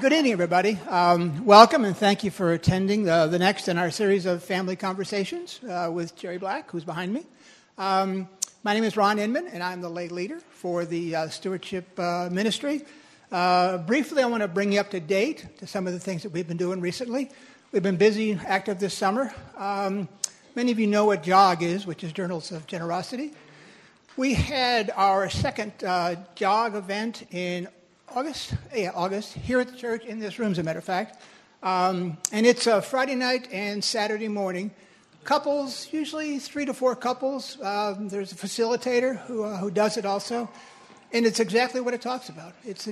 Good evening, everybody. Welcome, and thank you for attending the next in our series of family conversations with Jerry Black, who's behind me. My name is Ron Inman, and I'm the lay leader for the stewardship ministry. Briefly, I want to bring you up to date to some of the things that we've been doing recently. We've been busy, active this summer. Many of you know what JOG is, which is Journals of Generosity. We had our second JOG event in August, here at the church, in this room, as a matter of fact. And it's a Friday night and Saturday morning. Couples, usually 3 to 4 couples. There's a facilitator who does it also. And it's exactly what it talks about. It's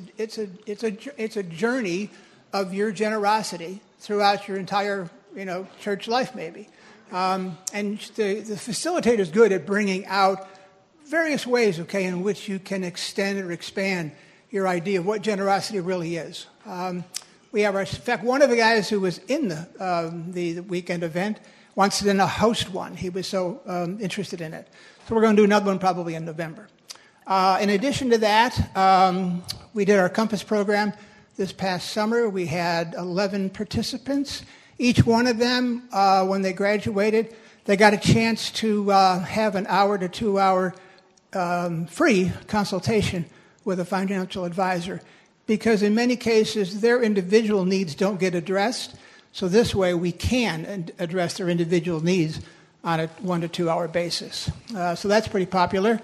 a journey of your generosity throughout your entire, church life, maybe. And the facilitator is good at bringing out various ways, in which you can extend or expand your idea of what generosity really is. We have, in fact, one of the guys who was in the weekend event wants to then host one. He was so interested in it. So we're going to do another one probably in November. In addition to that, we did our Compass program this past summer. We had 11 participants. Each one of them, when they graduated, they got a chance to have an hour to 2 hour free consultation with a financial advisor, because in many cases their individual needs don't get addressed. So this way we can address their individual needs on a 1 to 2 hour basis. So that's pretty popular.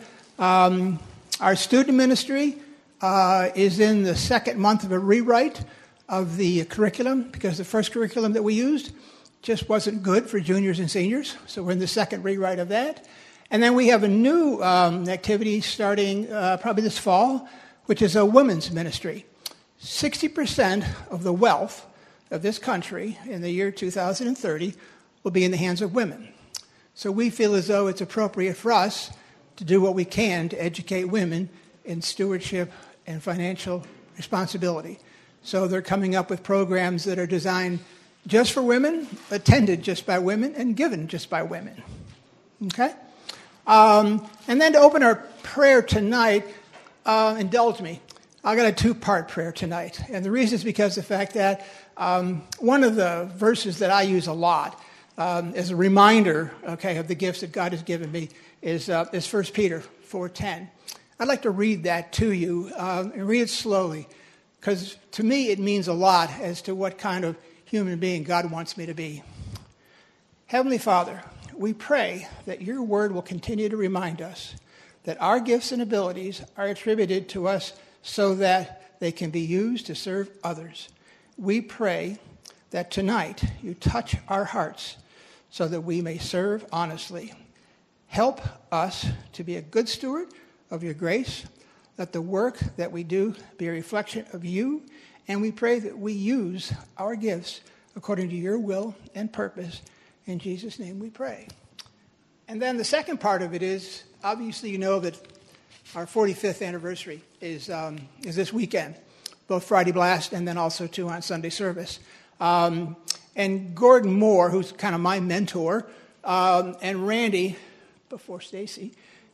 Our student ministry is in the second month of a rewrite of the curriculum, because the first curriculum that we used just wasn't good for juniors and seniors. So we're in the second rewrite of that. And then we have a new activity starting probably this fall, which is a women's ministry. 60% of the wealth of this country in the year 2030 will be in the hands of women. So we feel as though it's appropriate for us to do what we can to educate women in stewardship and financial responsibility. So they're coming up with programs that are designed just for women, attended just by women, and given just by women. Okay? And then to open our prayer tonight, indulge me. I got a 2-part prayer tonight. And the reason is because of the fact that one of the verses that I use a lot as a reminder, of the gifts that God has given me is 1 Peter 4:10. I'd like to read that to you and read it slowly, because to me it means a lot as to what kind of human being God wants me to be. Heavenly Father, we pray that your word will continue to remind us that our gifts and abilities are attributed to us so that they can be used to serve others. We pray that tonight you touch our hearts so that we may serve honestly. Help us to be a good steward of your grace. Let the work that we do be a reflection of you, and we pray that we use our gifts according to your will and purpose. In Jesus' name we pray. And then the second part of it is, obviously you know that our 45th anniversary is this weekend, both Friday Blast and then also too on Sunday service. And Gordon Moore, who's kind of my mentor, and Randy, before Stacy,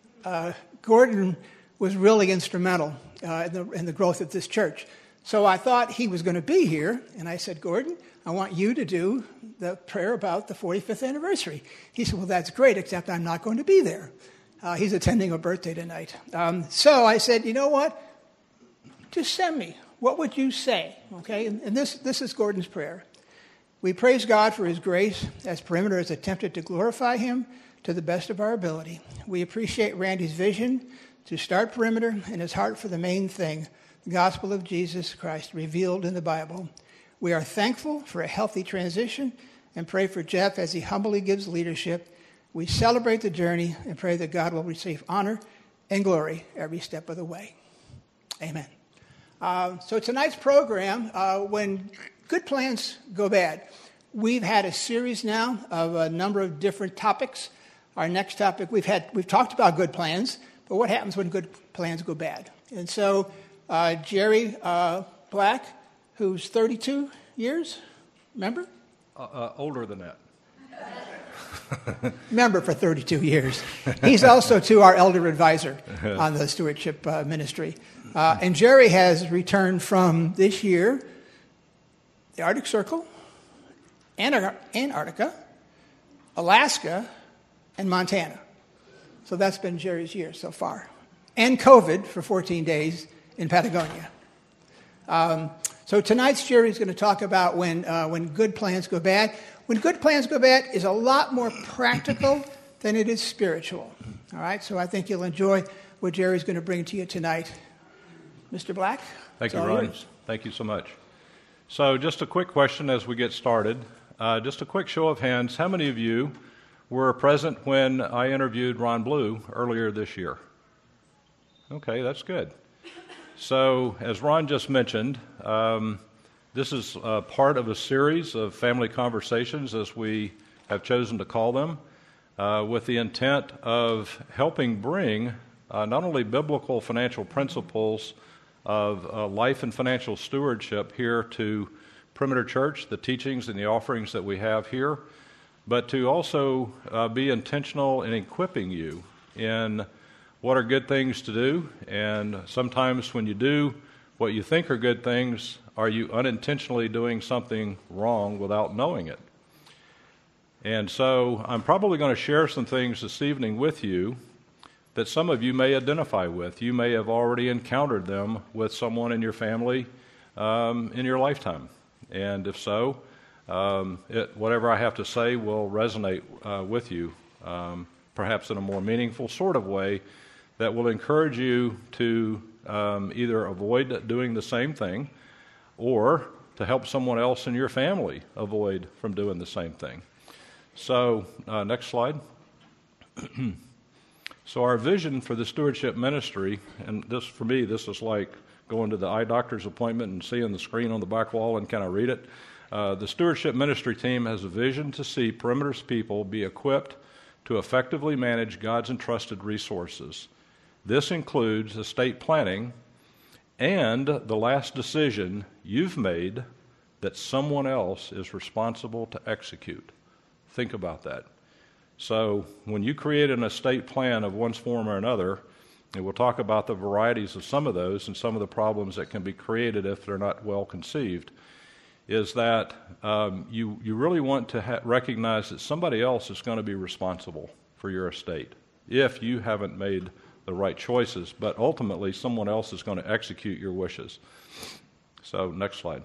Gordon was really instrumental in the growth of this church. So I thought he was going to be here, and I said, Gordon, I want you to do the prayer about the 45th anniversary. He said, well, that's great, except I'm not going to be there. He's attending a birthday tonight. So I said, you know what? Just send me. What would you say? Okay, and this is Gordon's prayer. We praise God for his grace as Perimeter has attempted to glorify him to the best of our ability. We appreciate Randy's vision to start Perimeter and his heart for the main thing, the gospel of Jesus Christ revealed in the Bible. We are thankful for a healthy transition and pray for Jeff as he humbly gives leadership. We celebrate the journey and pray that God will receive honor and glory every step of the way. Amen. So tonight's program, when good plans go bad, we've had a series now of a number of different topics. Our next topic, we've talked about good plans, but what happens when good plans go bad? And so Jerry Black, who's 32 years, remember? Older than that. Member for 32 years. He's also, too, our elder advisor on the stewardship ministry. And Jerry has returned from this year the Arctic Circle, Antarctica, Alaska, and Montana. So that's been Jerry's year so far. And COVID for 14 days in Patagonia. So tonight's Jerry's going to talk about when good plans go bad. When good plans go bad is a lot more practical than it is spiritual. All right, so I think you'll enjoy what Jerry's going to bring to you tonight. Mr. Black? Thank you, Ron. Thank you so much. So just a quick question as we get started. Just a quick show of hands. How many of you were present when I interviewed Ron Blue earlier this year? Okay, that's good. So as Ron just mentioned, this is part of a series of family conversations, as we have chosen to call them, with the intent of helping bring not only biblical financial principles of life and financial stewardship here to Perimeter Church, the teachings and the offerings that we have here, but to also be intentional in equipping you in what are good things to do. And sometimes when you do what you think are good things, are you unintentionally doing something wrong without knowing it? And so I'm probably going to share some things this evening with you that some of you may identify with. You may have already encountered them with someone in your family in your lifetime. And if so, whatever I have to say will resonate with you, perhaps in a more meaningful sort of way that will encourage you to either avoid doing the same thing or to help someone else in your family avoid from doing the same thing. So, next slide. So our vision for the stewardship ministry, and this for me, this is like going to the eye doctor's appointment and seeing the screen on the back wall and kind of read it. The stewardship ministry team has a vision to see Perimeter's people be equipped to effectively manage God's entrusted resources. This includes estate planning and the last decision you've made that someone else is responsible to execute. Think about that. So when you create an estate plan of one form or another, and we'll talk about the varieties of some of those and some of the problems that can be created if they're not well conceived, is that you really want to recognize that somebody else is going to be responsible for your estate if you haven't made the right choices, but ultimately someone else is going to execute your wishes. So next slide.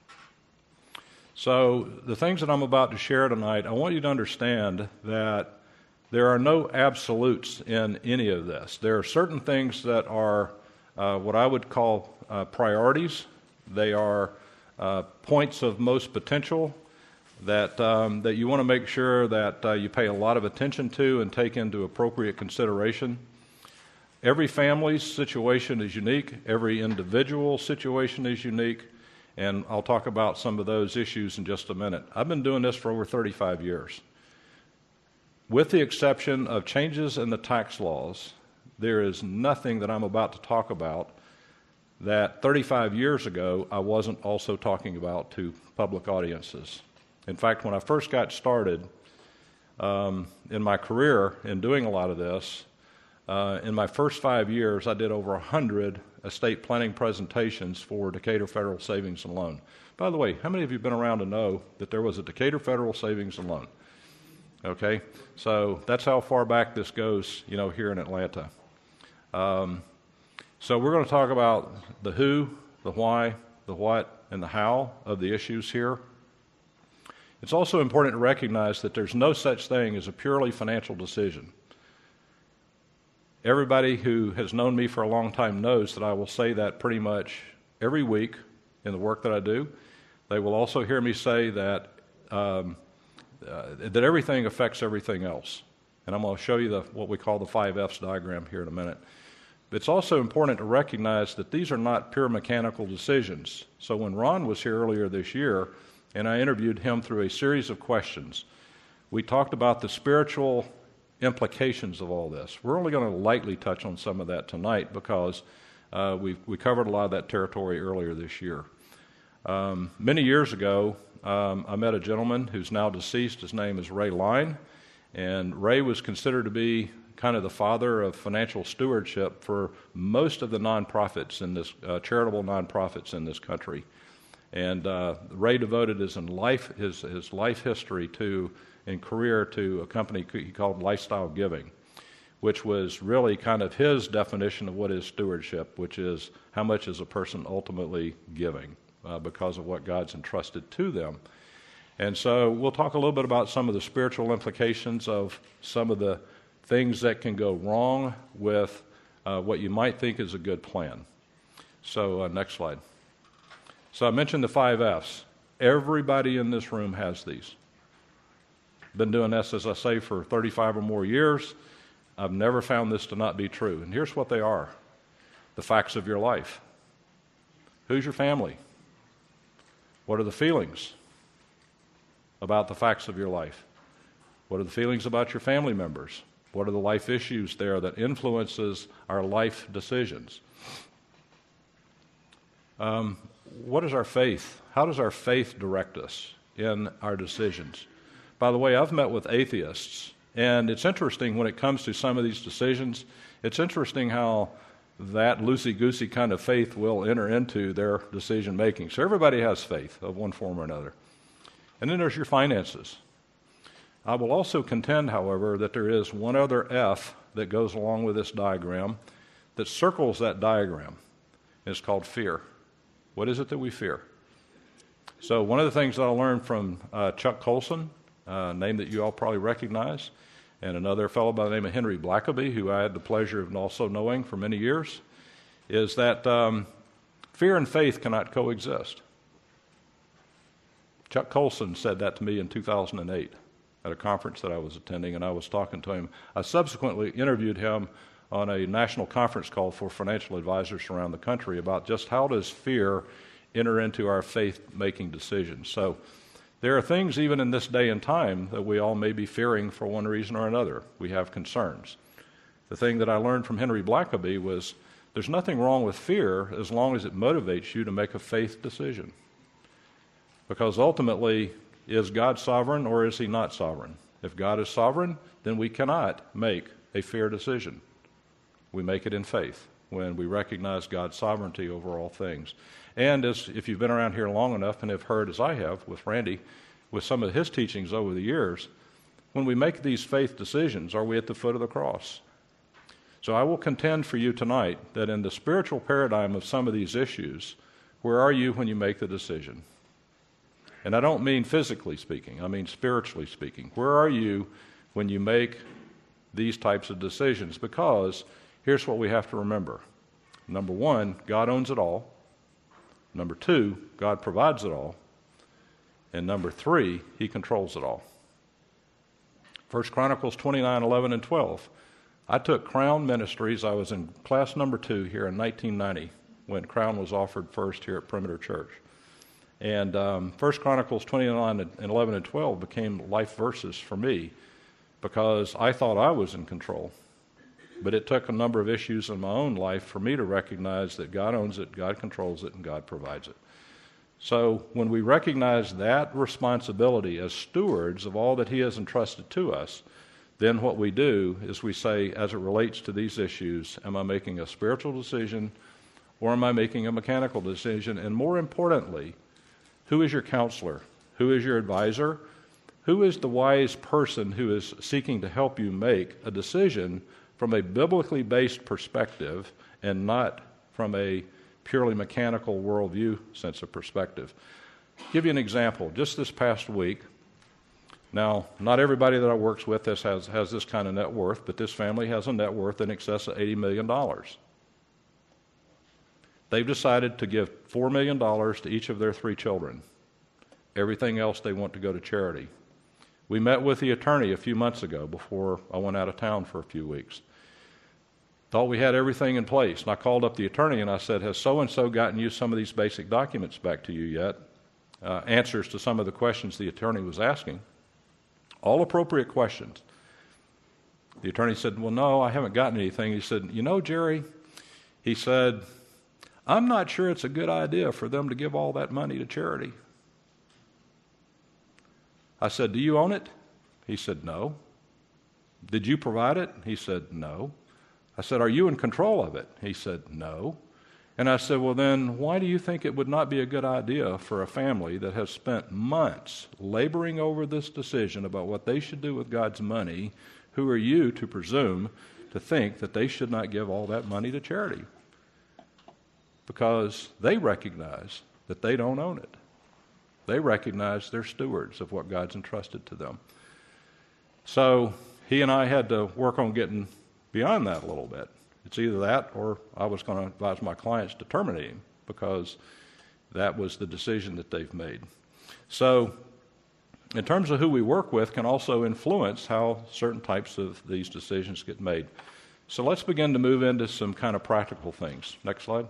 So the things that I'm about to share tonight, I want you to understand that there are no absolutes in any of this. There are certain things that are what I would call priorities. They are points of most potential that you want to make sure that you pay a lot of attention to and take into appropriate consideration. Every family's situation is unique. Every individual situation is unique. And I'll talk about some of those issues in just a minute. I've been doing this for over 35 years. With the exception of changes in the tax laws, there is nothing that I'm about to talk about that 35 years ago I wasn't also talking about to public audiences. In fact, when I first got started in my career in doing a lot of this, in my first 5 years, I did over 100 estate planning presentations for Decatur Federal Savings and Loan. By the way, how many of you have been around to know that there was a Decatur Federal Savings and Loan? Okay, so that's how far back this goes, here in Atlanta. So we're going to talk about the who, the why, the what, and the how of the issues here. It's also important to recognize that there's no such thing as a purely financial decision. Everybody who has known me for a long time knows that I will say that pretty much every week in the work that I do. They will also hear me say that that everything affects everything else. And I'm going to show you what we call the 5 F's diagram here in a minute. But it's also important to recognize that these are not pure mechanical decisions. So when Ron was here earlier this year, and I interviewed him through a series of questions, we talked about the spiritual implications of all this. We're only going to lightly touch on some of that tonight because we covered a lot of that territory earlier this year. Many years ago, I met a gentleman who's now deceased. His name is Ray Line, and Ray was considered to be kind of the father of financial stewardship for most of the nonprofits in this charitable nonprofits in this country. And Ray devoted his life history and career to a company he called Lifestyle Giving, which was really kind of his definition of what is stewardship, which is how much is a person ultimately giving because of what God's entrusted to them. And so we'll talk a little bit about some of the spiritual implications of some of the things that can go wrong with what you might think is a good plan. So next slide. So I mentioned the 5 F's. Everybody in this room has these. Been doing this, as I say, for 35 or more years. I've never found this to not be true. And here's what they are. The facts of your life. Who's your family? What are the feelings about the facts of your life? What are the feelings about your family members? What are the life issues there that influences our life decisions? What is our faith? How does our faith direct us in our decisions? By the way, I've met with atheists, and it's interesting when it comes to some of these decisions, it's interesting how that loosey-goosey kind of faith will enter into their decision-making. So everybody has faith of one form or another. And then there's your finances. I will also contend, however, that there is one other F that goes along with this diagram that circles that diagram. It's called fear. What is it that we fear? So one of the things that I learned from Chuck Colson, a name that you all probably recognize, and another fellow by the name of Henry Blackaby, who I had the pleasure of also knowing for many years, is that fear and faith cannot coexist. Chuck Colson said that to me in 2008 at a conference that I was attending, and I was talking to him. I subsequently interviewed him on a national conference call for financial advisors around the country about just how does fear enter into our faith-making decisions. So there are things even in this day and time that we all may be fearing for one reason or another. We have concerns. The thing that I learned from Henry Blackaby was there's nothing wrong with fear as long as it motivates you to make a faith decision. Because ultimately, is God sovereign or is he not sovereign? If God is sovereign, then we cannot make a fear decision. We make it in faith when we recognize God's sovereignty over all things. And if you've been around here long enough and have heard, as I have with Randy, with some of his teachings over the years, when we make these faith decisions, are we at the foot of the cross? So I will contend for you tonight that in the spiritual paradigm of some of these issues, where are you when you make the decision? And I don't mean physically speaking, I mean spiritually speaking. Where are you when you make these types of decisions? Because here's what we have to remember. Number one, God owns it all. Number two, God provides it all. And number three, he controls it all. 1 Chronicles 29, 11, and 12. I took Crown Ministries. I was in class number 2 here in 1990 when Crown was offered first here at Perimeter Church. And 1 Chronicles 29 and 11 and 12 became life verses for me because I thought I was in control. But it took a number of issues in my own life for me to recognize that God owns it, God controls it, and God provides it. So when we recognize that responsibility as stewards of all that he has entrusted to us, then what we do is we say, as it relates to these issues, am I making a spiritual decision or am I making a mechanical decision? And more importantly, who is your counselor? Who is your advisor? Who is the wise person who is seeking to help you make a decision from a biblically based perspective and not from a purely mechanical worldview sense of perspective? I'll give you an example. Just this past week, now, not everybody that I work with has this kind of net worth, but this family has a net worth in excess of $80 million. They've decided to give $4 million to each of their 3 children. Everything else they want to go to charity. We met with the attorney a few months ago before I went out of town for a few weeks. Thought we had everything in place. And I called up the attorney and I said, has so-and-so gotten you some of these basic documents back to you yet? Answers to some of the questions the attorney was asking. All appropriate questions. The attorney said, well, no, I haven't gotten anything. He said, you know, Jerry, he said, I'm not sure it's a good idea for them to give all that money to charity. I said, do you own it? He said, no. Did you provide it? He said, no. I said, are you in control of it? He said, no. And I said, well, then why do you think it would not be a good idea for a family that has spent months laboring over this decision about what they should do with God's money? Who are you to presume to think that they should not give all that money to charity? Because they recognize that they don't own it. They recognize they're stewards of what God's entrusted to them. So he and I had to work on getting beyond that a little bit. It's either that or I was going to advise my clients to terminate him because that was the decision that they've made. So in terms of who we work with can also influence how certain types of these decisions get made. So let's begin to move into some kind of practical things. Next slide.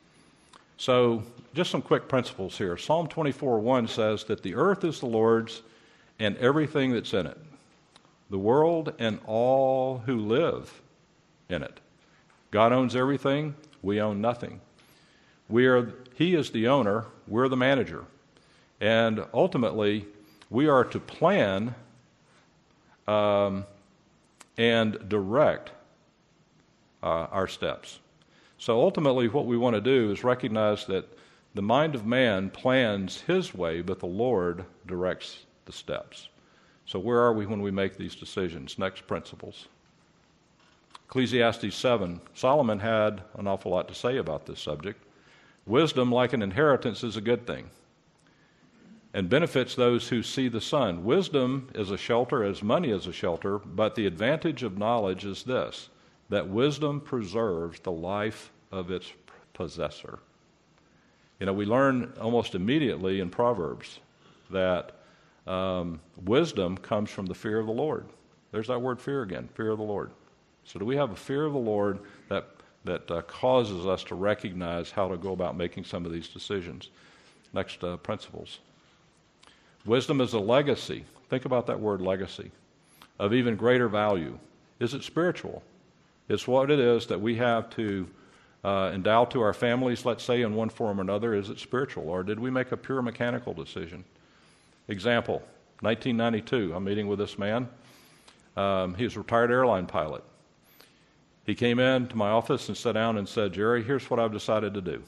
So just some quick principles here. Psalm 24:1 says that the earth is the Lord's and everything that's in it, the world and all who live in it. God owns everything. We own nothing. He is the owner. We're the manager. And ultimately, we are to plan and direct our steps. So ultimately, what we want to do is recognize that the mind of man plans his way, but the Lord directs the steps. So where are we when we make these decisions? Next, principles. Ecclesiastes 7. Solomon had an awful lot to say about this subject. Wisdom, like an inheritance, is a good thing and benefits those who see the sun. Wisdom is a shelter as money is a shelter, but the advantage of knowledge is this, that wisdom preserves the life of its possessor. You know, we learn almost immediately in Proverbs that wisdom comes from the fear of the Lord. There's that word fear again, fear of the Lord. So do we have a fear of the Lord that causes us to recognize how to go about making some of these decisions? Next, principles. Wisdom is a legacy. Think about that word legacy, of even greater value. Is it spiritual? It's what it is that we have to endow to our families, let's say, in one form or another. Is it spiritual? Or did we make a pure mechanical decision? Example, 1992, I'm meeting with this man. He was a retired airline pilot. He came in to my office and sat down and said, Jerry, here's what I've decided to do.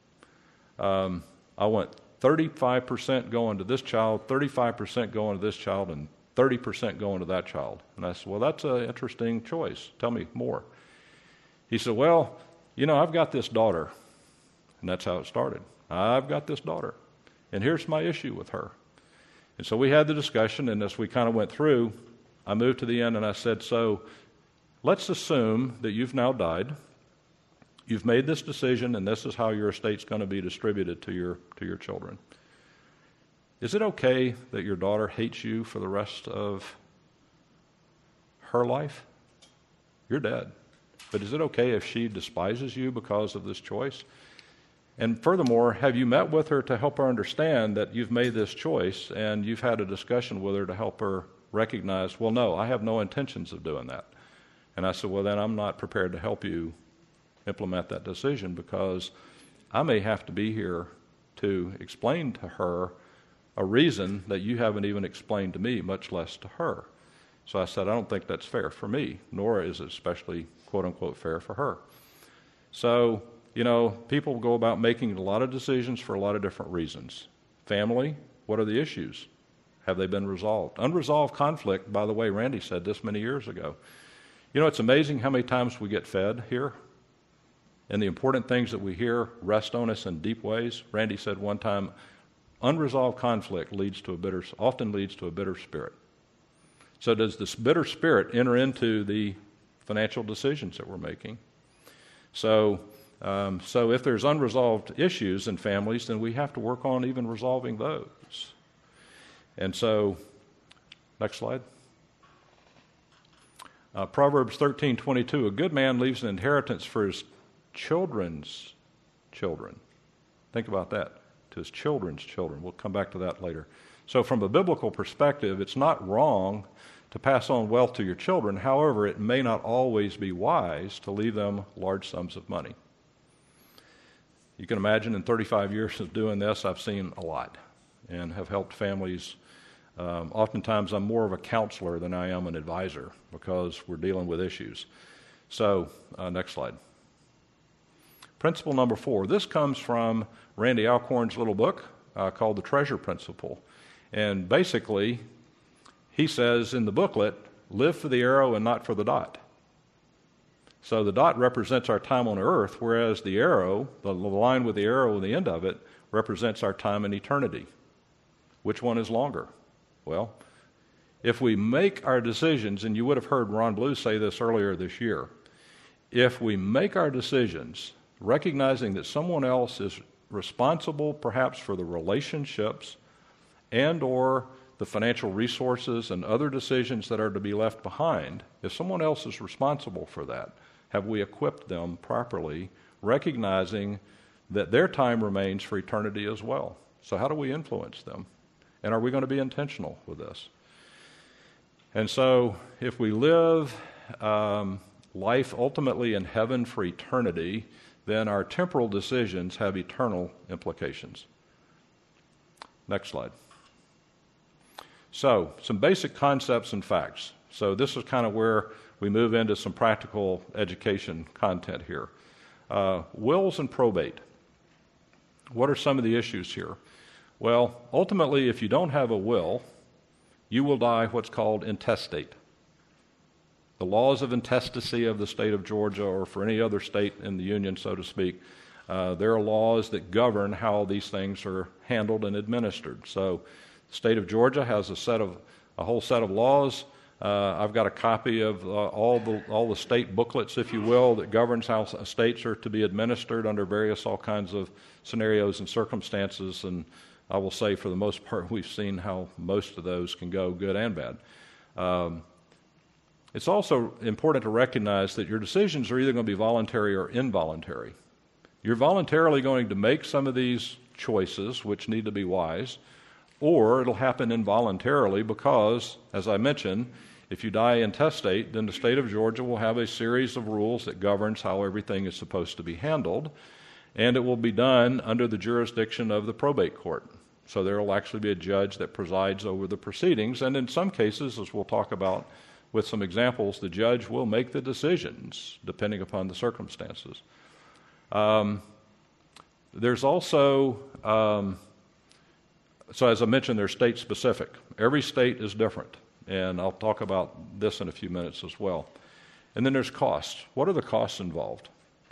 I want 35% going to this child, 35% going to this child, and 30% going to that child. And I said, well, that's an interesting choice. Tell me more. He said, well, you know, I've got this daughter. And that's how it started. I've got this daughter. And here's my issue with her. And so we had the discussion, and as we kind of went through, I moved to the end and I said, so let's assume that you've now died. You've made this decision, and this is how your estate's going to be distributed to your children. Is it okay that your daughter hates you for the rest of her life? You're dead. But is it okay if she despises you because of this choice? And furthermore, have you met with her to help her understand that you've made this choice and you've had a discussion with her to help her recognize, well, no, I have no intentions of doing that. And I said, well, then I'm not prepared to help you implement that decision because I may have to be here to explain to her a reason that you haven't even explained to me, much less to her. So I said, I don't think that's fair for me, nor is it especially, quote-unquote, fair for her. So, you know, people go about making a lot of decisions for a lot of different reasons. Family, what are the issues? Have they been resolved? Unresolved conflict, by the way, Randy said this many years ago. You know, it's amazing how many times we get fed here, and the important things that we hear rest on us in deep ways. Randy said one time, unresolved conflict often leads to a bitter spirit. So does this bitter spirit enter into the financial decisions that we're making? So if there's unresolved issues in families, then we have to work on even resolving those. And so, next slide. Proverbs 13:22, a good man leaves an inheritance for his children's children. Think about that, to his children's children. We'll come back to that later. So from a biblical perspective, it's not wrong to pass on wealth to your children. However, it may not always be wise to leave them large sums of money. You can imagine in 35 years of doing this, I've seen a lot and have helped families. Oftentimes, I'm more of a counselor than I am an advisor because we're dealing with issues. So, next slide. Principle number 4. This comes from Randy Alcorn's little book called The Treasure Principle. And basically, he says in the booklet, live for the arrow and not for the dot. So the dot represents our time on earth, whereas the arrow, the line with the arrow at the end of it, represents our time in eternity. Which one is longer? Well, if we make our decisions, and you would have heard Ron Blue say this earlier this year, if we make our decisions recognizing that someone else is responsible perhaps for the relationships and or the financial resources and other decisions that are to be left behind, if someone else is responsible for that, have we equipped them properly, recognizing that their time remains for eternity as well? So how do we influence them? And are we going to be intentional with this? And so if we live life ultimately in heaven for eternity, then our temporal decisions have eternal implications. Next slide. So, some basic concepts and facts. So this is kind of where we move into some practical education content here. Wills and probate. What are some of the issues here? Well, ultimately, if you don't have a will, you will die what's called intestate. The laws of intestacy of the state of Georgia, or for any other state in the Union, so to speak, there are laws that govern how these things are handled and administered. So the state of Georgia has a whole set of laws. I've got a copy of all the state booklets, if you will, that governs how states are to be administered under all kinds of scenarios and circumstances. And I will say, for the most part, we've seen how most of those can go, good and bad. It's also important to recognize that your decisions are either going to be voluntary or involuntary. You're voluntarily going to make some of these choices, which need to be wise, or it'll happen involuntarily because, as I mentioned, if you die intestate, then the state of Georgia will have a series of rules that governs how everything is supposed to be handled, and it will be done under the jurisdiction of the probate court. So there will actually be a judge that presides over the proceedings, and in some cases, as we'll talk about with some examples, the judge will make the decisions depending upon the circumstances. There's also, so as I mentioned, they're state specific. Every state is different, and I'll talk about this in a few minutes as well. And then there's costs. What are the costs involved?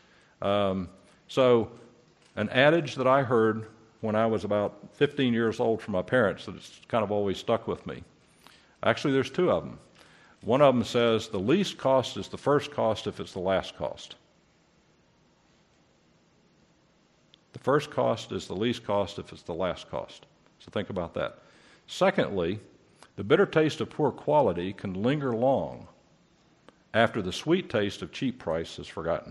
So an adage that I heard when I was about 15 years old from my parents that it's kind of always stuck with me. Actually, there's two of them. One of them says the least cost is the first cost if it's the last cost. The first cost is the least cost if it's the last cost. So think about that. Secondly, the bitter taste of poor quality can linger long after the sweet taste of cheap price is forgotten.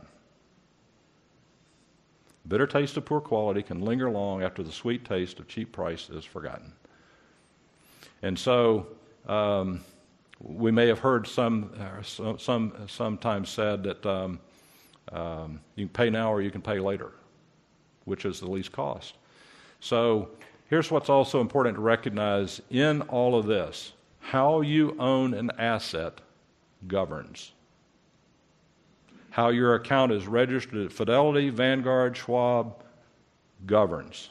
Bitter taste of poor quality can linger long after the sweet taste of cheap price is forgotten. And so we may have heard sometimes said that you can pay now or you can pay later, which is the least cost. So here's what's also important to recognize in all of this. How you own an asset governs. How your account is registered at Fidelity, Vanguard, Schwab governs.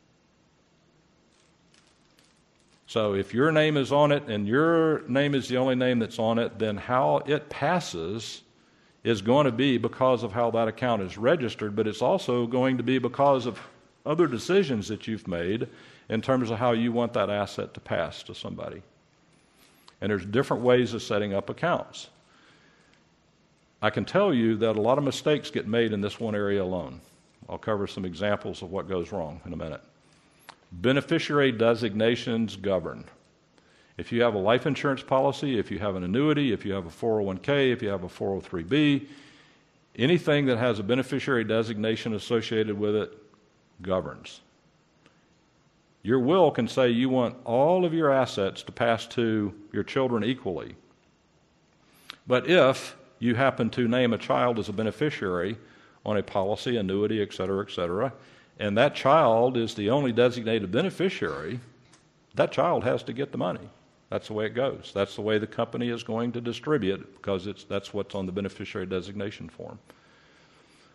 So if your name is on it and your name is the only name that's on it, then how it passes is going to be because of how that account is registered, but it's also going to be because of other decisions that you've made in terms of how you want that asset to pass to somebody. And there's different ways of setting up accounts. I can tell you that a lot of mistakes get made in this one area alone. I'll cover some examples of what goes wrong in a minute. Beneficiary designations govern. If you have a life insurance policy, if you have an annuity, if you have a 401k, if you have a 403b, anything that has a beneficiary designation associated with it governs. Your will can say you want all of your assets to pass to your children equally. But if you happen to name a child as a beneficiary on a policy, annuity, et cetera, and that child is the only designated beneficiary, that child has to get the money. That's the way it goes. That's the way the company is going to distribute it because that's what's on the beneficiary designation form.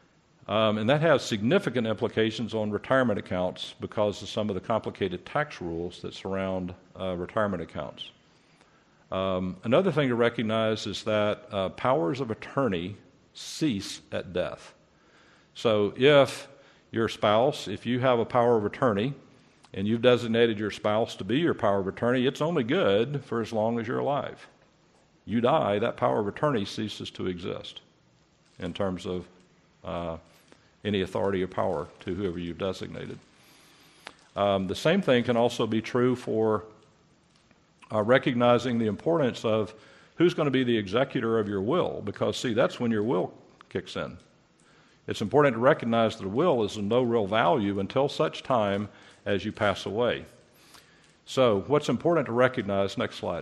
And that has significant implications on retirement accounts because of some of the complicated tax rules that surround retirement accounts. Another thing to recognize is that powers of attorney cease at death. So if your spouse, if you have a power of attorney and you've designated your spouse to be your power of attorney, it's only good for as long as you're alive. You die, that power of attorney ceases to exist in terms of any authority or power to whoever you've designated. The same thing can also be true for recognizing the importance of who's going to be the executor of your will, because, see, that's when your will kicks in. It's important to recognize that a will is of no real value until such time as you pass away. So what's important to recognize, next slide.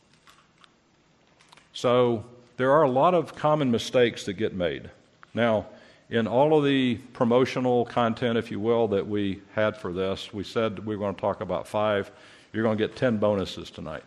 So there are a lot of common mistakes that get made. Now, in all of the promotional content, if you will, that we had for this, we said we were going to talk about 5. You're going to get 10 bonuses tonight.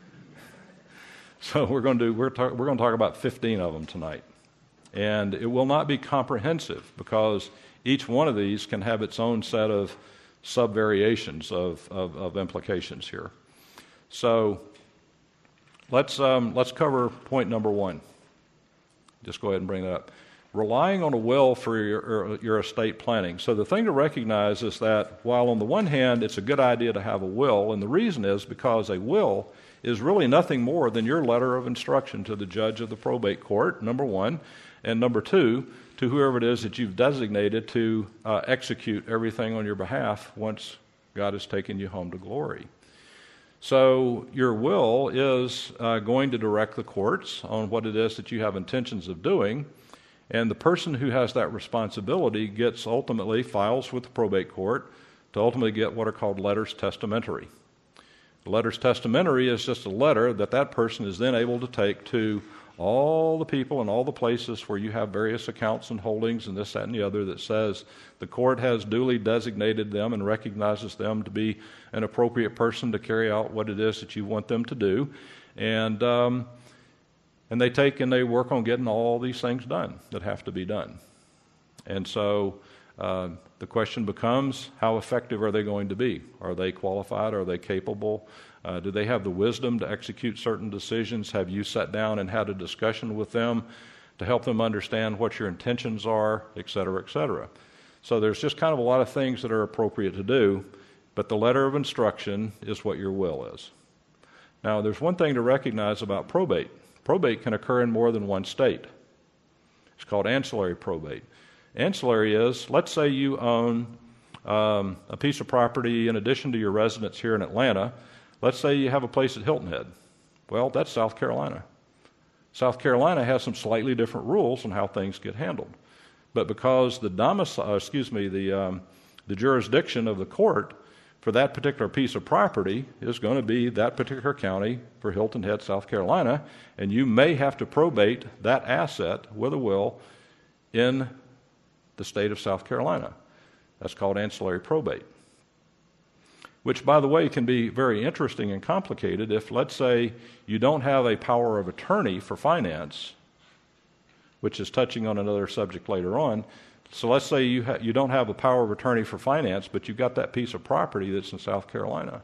So we're going to talk about 15 of them tonight. And it will not be comprehensive because each one of these can have its own set of sub-variations of implications here. So let's cover point number 1. Just go ahead and bring that up. Relying on a will for your estate planning. So the thing to recognize is that while on the one hand it's a good idea to have a will, and the reason is because a will is really nothing more than your letter of instruction to the judge of the probate court, number 1, and number 2, to whoever it is that you've designated to execute everything on your behalf once God has taken you home to glory. So your will is going to direct the courts on what it is that you have intentions of doing, and the person who has that responsibility files with the probate court to ultimately get what are called letters testamentary. The letters testamentary is just a letter that person is then able to take to all the people and all the places where you have various accounts and holdings and this, that, and the other that says the court has duly designated them and recognizes them to be an appropriate person to carry out what it is that you want them to do. And they take and they work on getting all these things done that have to be done. And so the question becomes, how effective are they going to be? Are they qualified? Are they capable? Do they have the wisdom to execute certain decisions? Have you sat down and had a discussion with them to help them understand what your intentions are, et cetera, et cetera? So there's just kind of a lot of things that are appropriate to do, but the letter of instruction is what your will is. Now, there's one thing to recognize about probate. Probate can occur in more than one state. It's called ancillary probate. Ancillary is, let's say you own a piece of property in addition to your residence here in Atlanta. Let's say you have a place at Hilton Head. Well, that's South Carolina. South Carolina has some slightly different rules on how things get handled. But because the jurisdiction of the court for that particular piece of property is going to be that particular county for Hilton Head, South Carolina, and you may have to probate that asset with a will in the state of South Carolina. That's called ancillary probate, which, by the way, can be very interesting and complicated if, let's say, you don't have a power of attorney for finance, which is touching on another subject later on. So let's say you don't have a power of attorney for finance, but you've got that piece of property that's in South Carolina.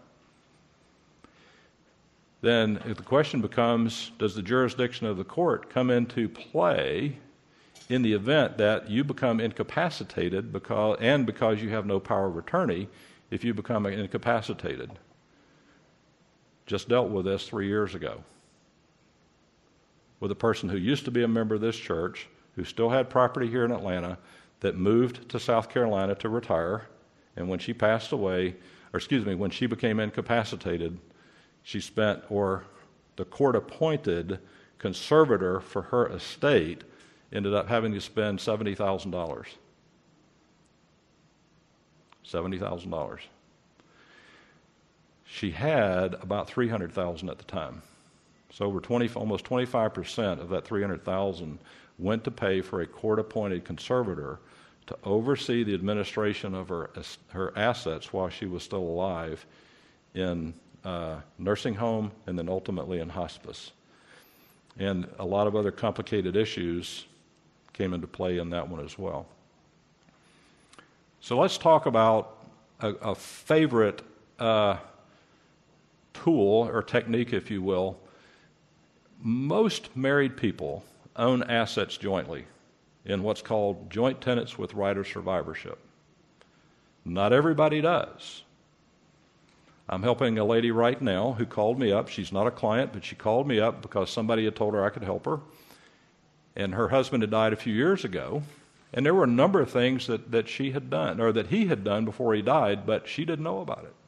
Then if the question becomes, does the jurisdiction of the court come into play in the event that you become incapacitated because you have no power of attorney if you become incapacitated? Just dealt with this 3 years ago with a person who used to be a member of this church, who still had property here in Atlanta, that moved to South Carolina to retire, and when she passed away, when she became incapacitated, the court-appointed conservator for her estate ended up having to spend $70,000. $70,000. She had about $300,000 at the time. So almost 25% of that $300,000 went to pay for a court-appointed conservator to oversee the administration of her assets while she was still alive in nursing home and then ultimately in hospice. And a lot of other complicated issues came into play in that one as well. So let's talk about a favorite tool or technique, if you will. Most married people own assets jointly in what's called joint tenants with right of survivorship. Not everybody does. I'm helping a lady right now who called me up. She's not a client, but she called me up because somebody had told her I could help her. And her husband had died a few years ago. And there were a number of things that she had done, or that he had done before he died, but she didn't know about it.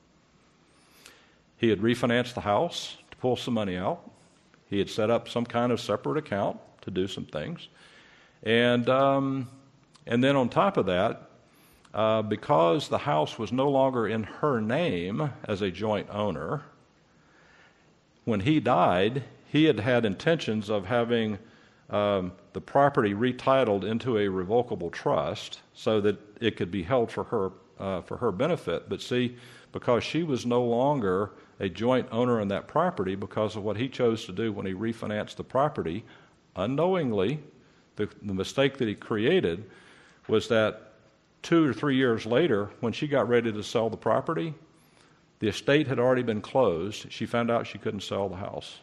He had refinanced the house to pull some money out. He had set up some kind of separate account to do some things. And then on top of that, because the house was no longer in her name as a joint owner, when he died, he had had intentions of having the property retitled into a revocable trust so that it could be held for her benefit. But see, because she was no longer a joint owner in that property because of what he chose to do when he refinanced the property, unknowingly, the mistake that he created was that 2 or 3 years later, when she got ready to sell the property, the estate had already been closed. She found out she couldn't sell the house.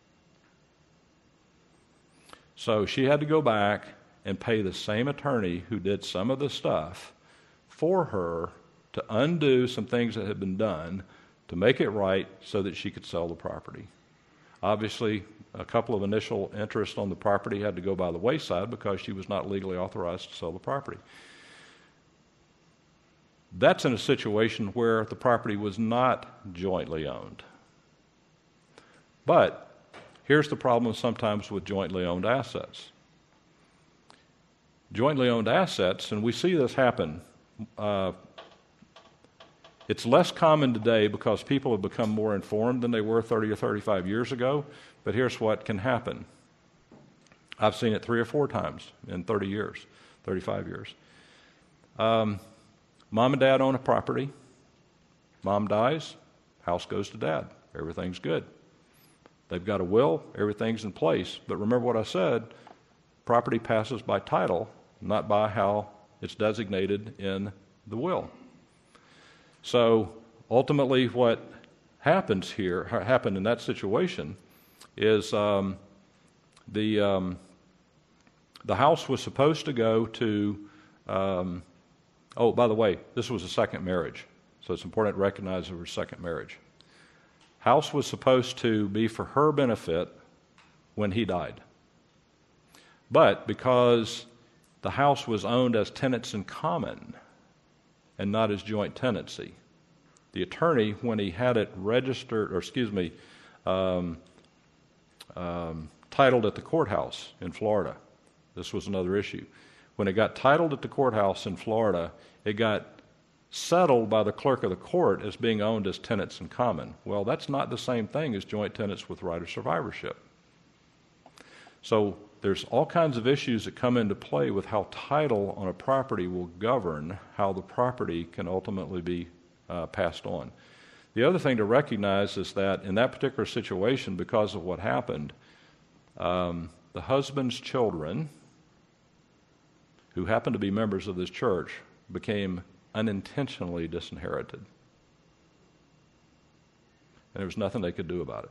So she had to go back and pay the same attorney who did some of the stuff for her to undo some things that had been done to make it right so that she could sell the property. Obviously, a couple of initial interests on the property had to go by the wayside because she was not legally authorized to sell the property. That's in a situation where the property was not jointly owned. But here's the problem sometimes with jointly owned assets. Jointly owned assets, and we see this happen, it's less common today because people have become more informed than they were 30 or 35 years ago, but here's what can happen. I've seen it 3 or 4 times in 30 years, 35 years. Mom and dad own a property. Mom dies, house goes to dad. Everything's good. They've got a will, everything's in place. But remember what I said, property passes by title, not by how it's designated in the will. So ultimately what happened in that situation is the house was supposed to go to, oh, by the way, this was a second marriage. So it's important to recognize it was a second marriage. House was supposed to be for her benefit when he died. But because the house was owned as tenants in common and not as joint tenancy, the attorney, when he had it registered, titled at the courthouse in Florida, this was another issue. When it got titled at the courthouse in Florida, it got settled by the clerk of the court as being owned as tenants in common. Well, that's not the same thing as joint tenants with right of survivorship. So there's all kinds of issues that come into play with how title on a property will govern how the property can ultimately be passed on. The other thing to recognize is that in that particular situation, because of what happened, the husband's children, who happened to be members of this church, became unintentionally disinherited. And there was nothing they could do about it.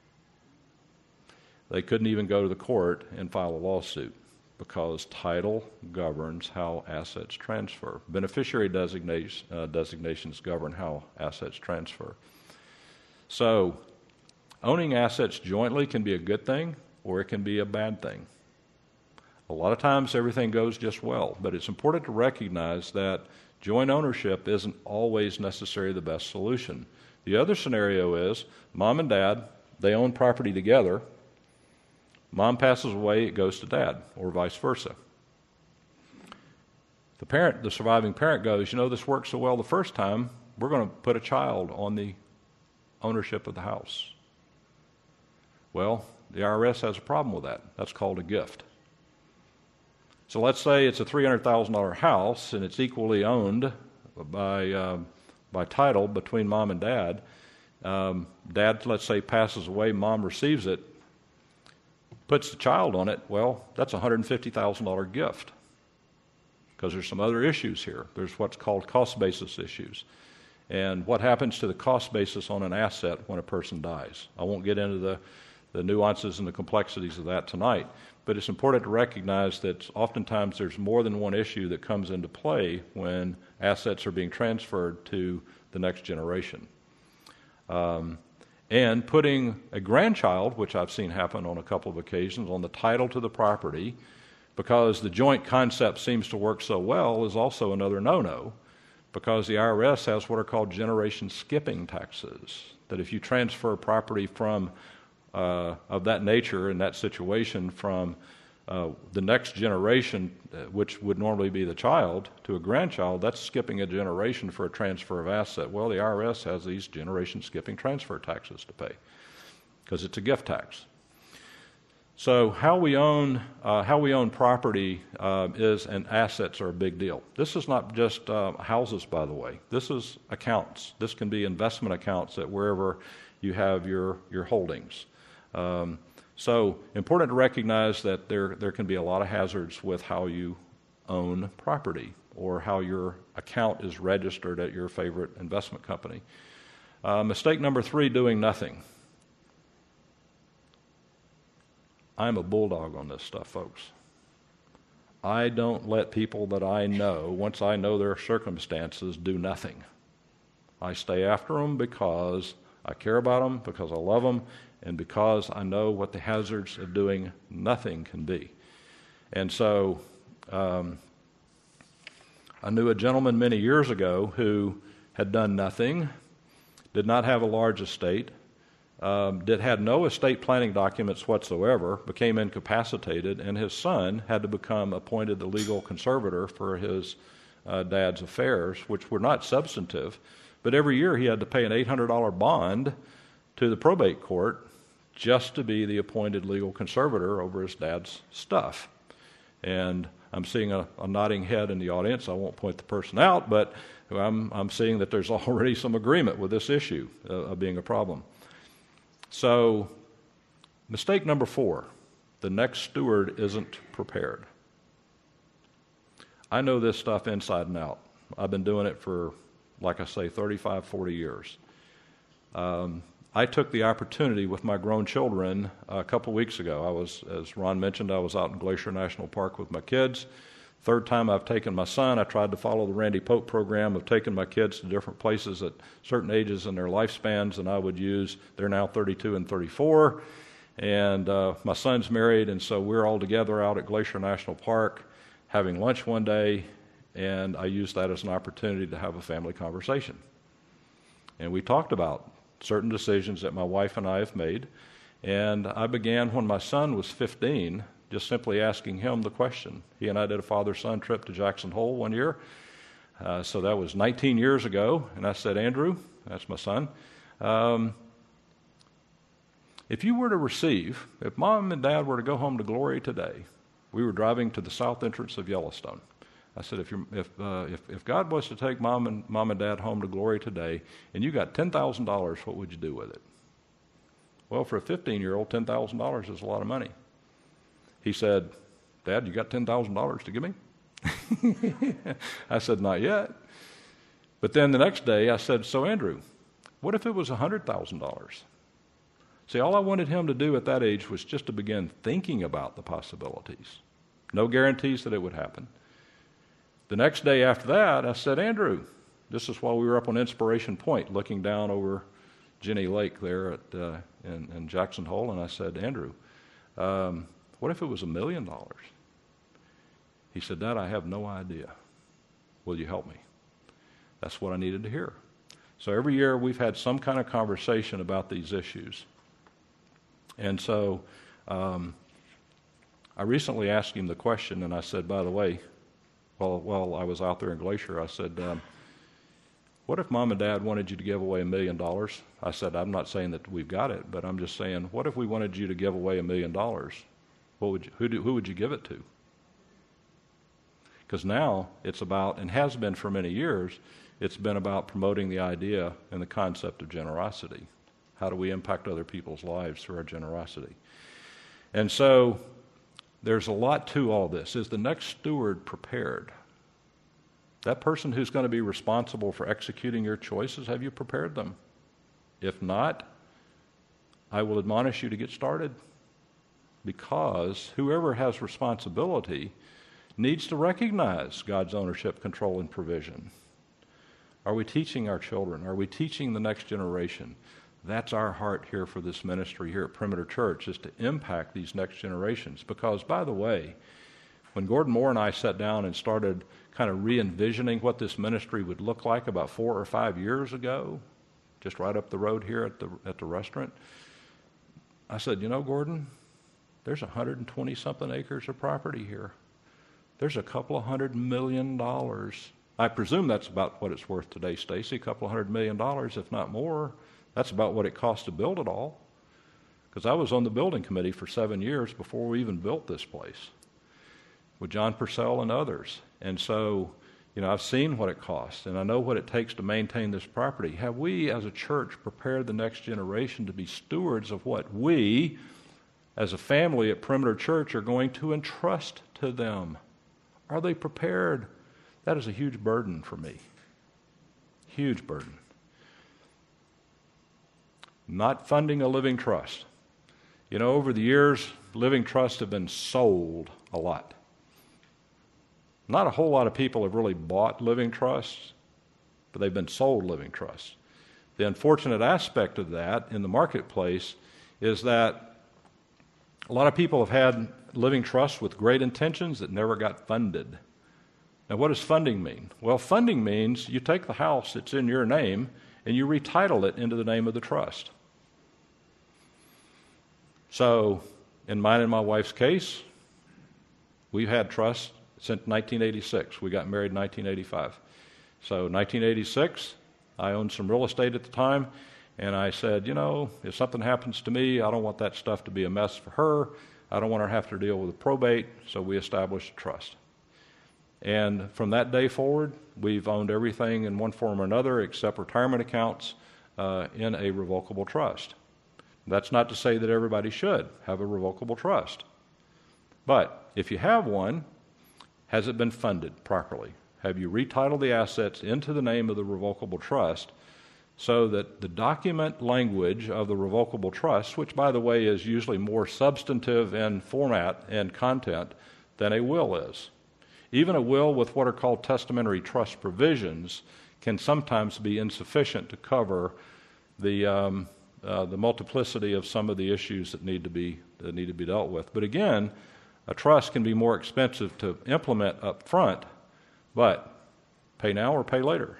They couldn't even go to the court and file a lawsuit because title governs how assets transfer. Beneficiary designations govern how assets transfer. So owning assets jointly can be a good thing or it can be a bad thing. A lot of times everything goes just well, but it's important to recognize that joint ownership isn't always necessarily the best solution. The other scenario is mom and dad, they own property together. Mom passes away, it goes to dad, or vice versa. The surviving parent goes, this worked so well the first time, we're going to put a child on the ownership of the house. Well, the IRS has a problem with that. That's called a gift. So let's say it's a $300,000 house and it's equally owned by title between mom and dad. Dad, let's say, passes away, mom receives it, puts the child on it. Well, that's a $150,000 gift. because there's some other issues here. There's what's called cost basis issues. And what happens to the cost basis on an asset when a person dies. I won't get into the nuances and the complexities of that tonight, but it's important to recognize that oftentimes there's more than one issue that comes into play when assets are being transferred to the next generation. And putting a grandchild, which I've seen happen on a couple of occasions, on the title to the property, because the joint concept seems to work so well, is also another no-no, because the IRS has what are called generation skipping taxes, that if you transfer property from of that nature in that situation from the next generation, which would normally be the child, to a grandchild, that's skipping a generation for a transfer of asset. Well, the IRS has these generation skipping transfer taxes to pay because it's a gift tax. So how we own property is, and assets are a big deal. This is not just houses, by the way. This is accounts. This can be investment accounts at wherever you have your holdings. So important to recognize that there can be a lot of hazards with how you own property or how your account is registered at your favorite investment company. Mistake number 3, doing nothing. I'm a bulldog on this stuff, folks. I don't let people that I know, once I know their circumstances, do nothing. I stay after them because I care about them, because I love them, and because I know what the hazards of doing nothing can be. And so I knew a gentleman many years ago who had done nothing, did not have a large estate, had no estate planning documents whatsoever, became incapacitated, and his son had to become appointed the legal conservator for his dad's affairs, which were not substantive. But every year he had to pay an $800 bond to the probate court just to be the appointed legal conservator over his dad's stuff. And I'm seeing a nodding head in the audience. I won't point the person out, but I'm seeing that there's already some agreement with this issue of being a problem. So, mistake number 4, the next steward isn't prepared. I know this stuff inside and out. I've been doing it for, like I say, 35, 40 years. I took the opportunity with my grown children a couple weeks ago. As Ron mentioned, I was out in Glacier National Park with my kids. Third time I've taken my son. I tried to follow the Randy Pope program of taking my kids to different places at certain ages in their lifespans, and I would use, they're now 32 and 34, and my son's married, and so we're all together out at Glacier National Park having lunch one day, and I used that as an opportunity to have a family conversation. And we talked about certain decisions that my wife and I have made, and I began when my son was 15, just simply asking him the question. He and I did a father-son trip to Jackson Hole one year, so that was 19 years ago, and I said, Andrew, that's my son, if you were to receive, if Mom and Dad were to go home to glory today, we were driving to the south entrance of Yellowstone. I said, if God was to take Mom and Dad home to glory today, and you got $10,000, what would you do with it? Well, for a 15-year-old, $10,000 is a lot of money. He said, Dad, you got $10,000 to give me? I said, not yet. But then the next day I said, so Andrew, what if it was $100,000? See, all I wanted him to do at that age was just to begin thinking about the possibilities. No guarantees that it would happen. The next day after that, I said, Andrew, this is while we were up on Inspiration Point looking down over Jenny Lake there in Jackson Hole, and I said, Andrew, what if it was $1 million? He said, Dad, I have no idea. Will you help me? That's what I needed to hear. So every year we've had some kind of conversation about these issues. And so I recently asked him the question, and I said, by the way, while I was out there in Glacier, I said, what if Mom and Dad wanted you to give away $1 million? I said, I'm not saying that we've got it, but I'm just saying, what if we wanted you to give away $1 million? Who would you give it to? Because now it's about, and has been for many years, it's been about promoting the idea and the concept of generosity. How do we impact other people's lives through our generosity? And so there's a lot to all this. Is the next steward prepared? That person who's going to be responsible for executing your choices, have you prepared them? If not, I will admonish you to get started, because whoever has responsibility needs to recognize God's ownership, control, and provision. Are we teaching our children? Are we teaching the next generation? That's our heart here for this ministry here at Perimeter Church, is to impact these next generations. Because, by the way, when Gordon Moore and I sat down and started kind of re-envisioning what this ministry would look like about 4 or 5 years ago, just right up the road here at the restaurant, I said, Gordon, there's 120-something acres of property here. There's a couple of $100 million. I presume that's about what it's worth today, Stacy, a couple of $100 million, if not more. That's about what it cost to build it all. Because I was on the building committee for 7 years before we even built this place with John Purcell and others. And so, I've seen what it costs, and I know what it takes to maintain this property. Have we, as a church, prepared the next generation to be stewards of what we, as a family at Perimeter Church, are going to entrust to them? Are they prepared? That is a huge burden for me. Huge burden. Not funding a living trust. Over the years, living trusts have been sold a lot. Not a whole lot of people have really bought living trusts, but they've been sold living trusts. The unfortunate aspect of that in the marketplace is that a lot of people have had living trusts with great intentions that never got funded. Now, what does funding mean? Well, funding means you take the house that's in your name and you retitle it into the name of the trust. So, in mine and my wife's case, we've had trusts since 1986. We got married in 1985. So 1986, I owned some real estate at the time, and I said, if something happens to me, I don't want that stuff to be a mess for her. I don't want her to have to deal with a probate, so we established a trust. And from that day forward, we've owned everything in one form or another except retirement accounts in a revocable trust. That's not to say that everybody should have a revocable trust. But if you have one, has it been funded properly? Have you retitled the assets into the name of the revocable trust so that the document language of the revocable trust, which, by the way, is usually more substantive in format and content than a will is. Even a will with what are called testamentary trust provisions can sometimes be insufficient to cover the multiplicity of some of the issues that need to be dealt with. But again, a trust can be more expensive to implement up front, but pay now or pay later.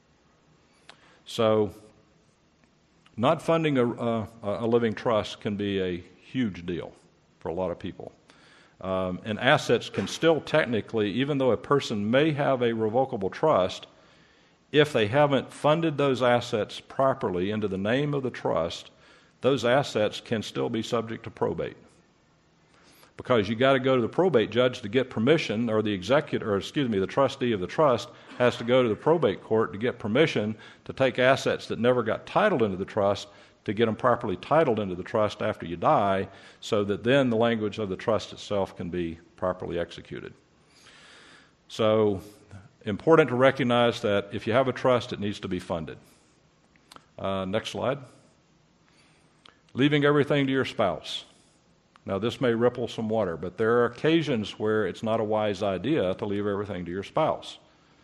So not funding a living trust can be a huge deal for a lot of people. And assets can still technically, even though a person may have a revocable trust, if they haven't funded those assets properly into the name of the trust, those assets can still be subject to probate. Because you got to go to the probate judge to get permission, or the trustee of the trust has to go to the probate court to get permission to take assets that never got titled into the trust, to get them properly titled into the trust after you die, so that then the language of the trust itself can be properly executed. So, important to recognize that if you have a trust, it needs to be funded. Next slide. Leaving everything to your spouse. Now, this may ripple some water, but there are occasions where it's not a wise idea to leave everything to your spouse.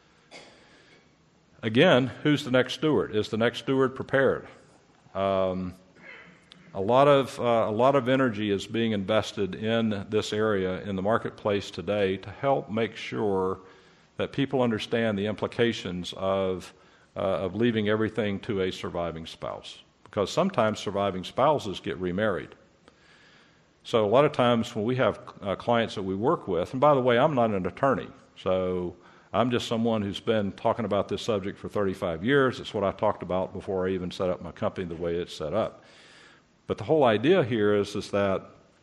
Again, who's the next steward? Is the next steward prepared? A lot of energy is being invested in this area in the marketplace today to help make sure that people understand the implications of leaving everything to a surviving spouse. Because sometimes surviving spouses get remarried. So a lot of times when we have clients that we work with, and by the way, I'm not an attorney, so I'm just someone who's been talking about this subject for 35 years. It's what I talked about before I even set up my company the way it's set up. But the whole idea here is that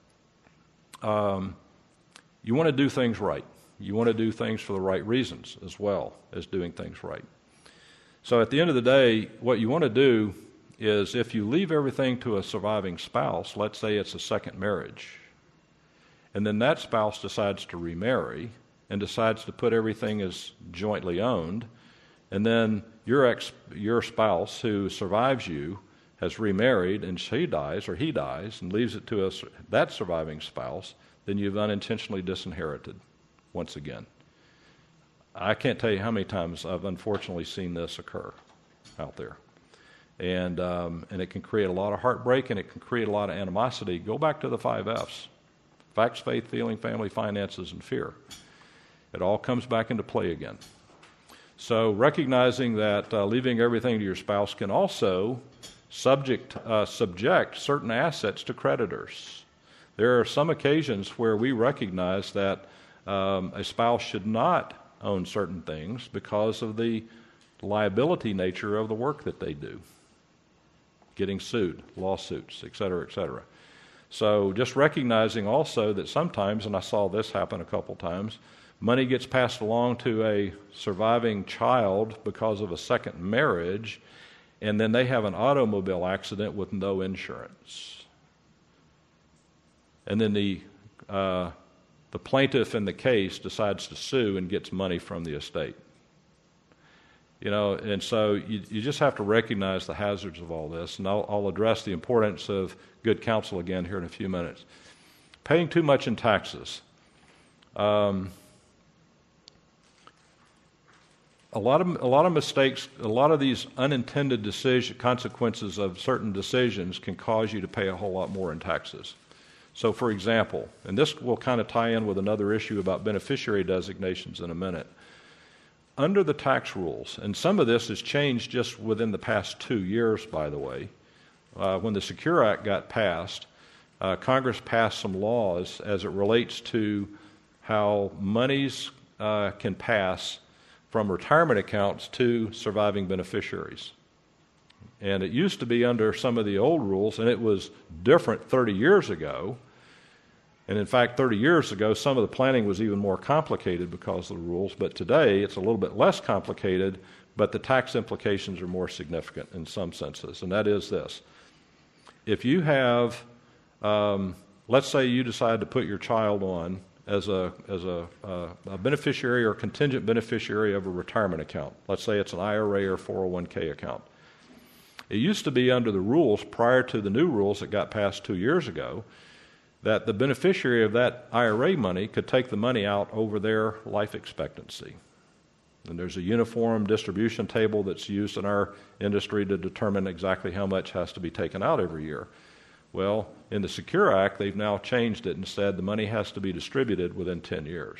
you want to do things right. You want to do things for the right reasons as well as doing things right. So at the end of the day, what you want to do is, if you leave everything to a surviving spouse, let's say it's a second marriage, and then that spouse decides to remarry, and decides to put everything as jointly owned, and then your spouse who survives you has remarried and she dies or he dies and leaves it to that surviving spouse, then you've unintentionally disinherited once again. I can't tell you how many times I've unfortunately seen this occur out there. And it can create a lot of heartbreak, and it can create a lot of animosity. Go back to the 5 F's: facts, faith, feeling, family, finances, and fear. It all comes back into play again. So recognizing that leaving everything to your spouse can also subject certain assets to creditors. There are some occasions where we recognize that a spouse should not own certain things because of the liability nature of the work that they do. Getting sued, lawsuits, et cetera, et cetera. So just recognizing also that sometimes, and I saw this happen a couple times, money gets passed along to a surviving child because of a second marriage, and then they have an automobile accident with no insurance. And then the plaintiff in the case decides to sue and gets money from the estate. And so you just have to recognize the hazards of all this, and I'll address the importance of good counsel again here in a few minutes. Paying too much in taxes. A lot of mistakes, a lot of these unintended consequences of certain decisions can cause you to pay a whole lot more in taxes. So, for example, and this will kind of tie in with another issue about beneficiary designations in a minute. Under the tax rules, and some of this has changed just within the past 2 years, by the way, when the Secure Act got passed, Congress passed some laws as it relates to how monies can pass from retirement accounts to surviving beneficiaries. And it used to be under some of the old rules, and it was different 30 years ago. And in fact, 30 years ago, some of the planning was even more complicated because of the rules. But today, it's a little bit less complicated, but the tax implications are more significant in some senses. And that is this. If you have, let's say you decide to put your child on as a beneficiary or contingent beneficiary of a retirement account. Let's say it's an IRA or 401k account. It used to be under the rules prior to the new rules that got passed 2 years ago that the beneficiary of that IRA money could take the money out over their life expectancy. And there's a uniform distribution table that's used in our industry to determine exactly how much has to be taken out every year. Well, in the Secure Act, they've now changed it and said the money has to be distributed within 10 years.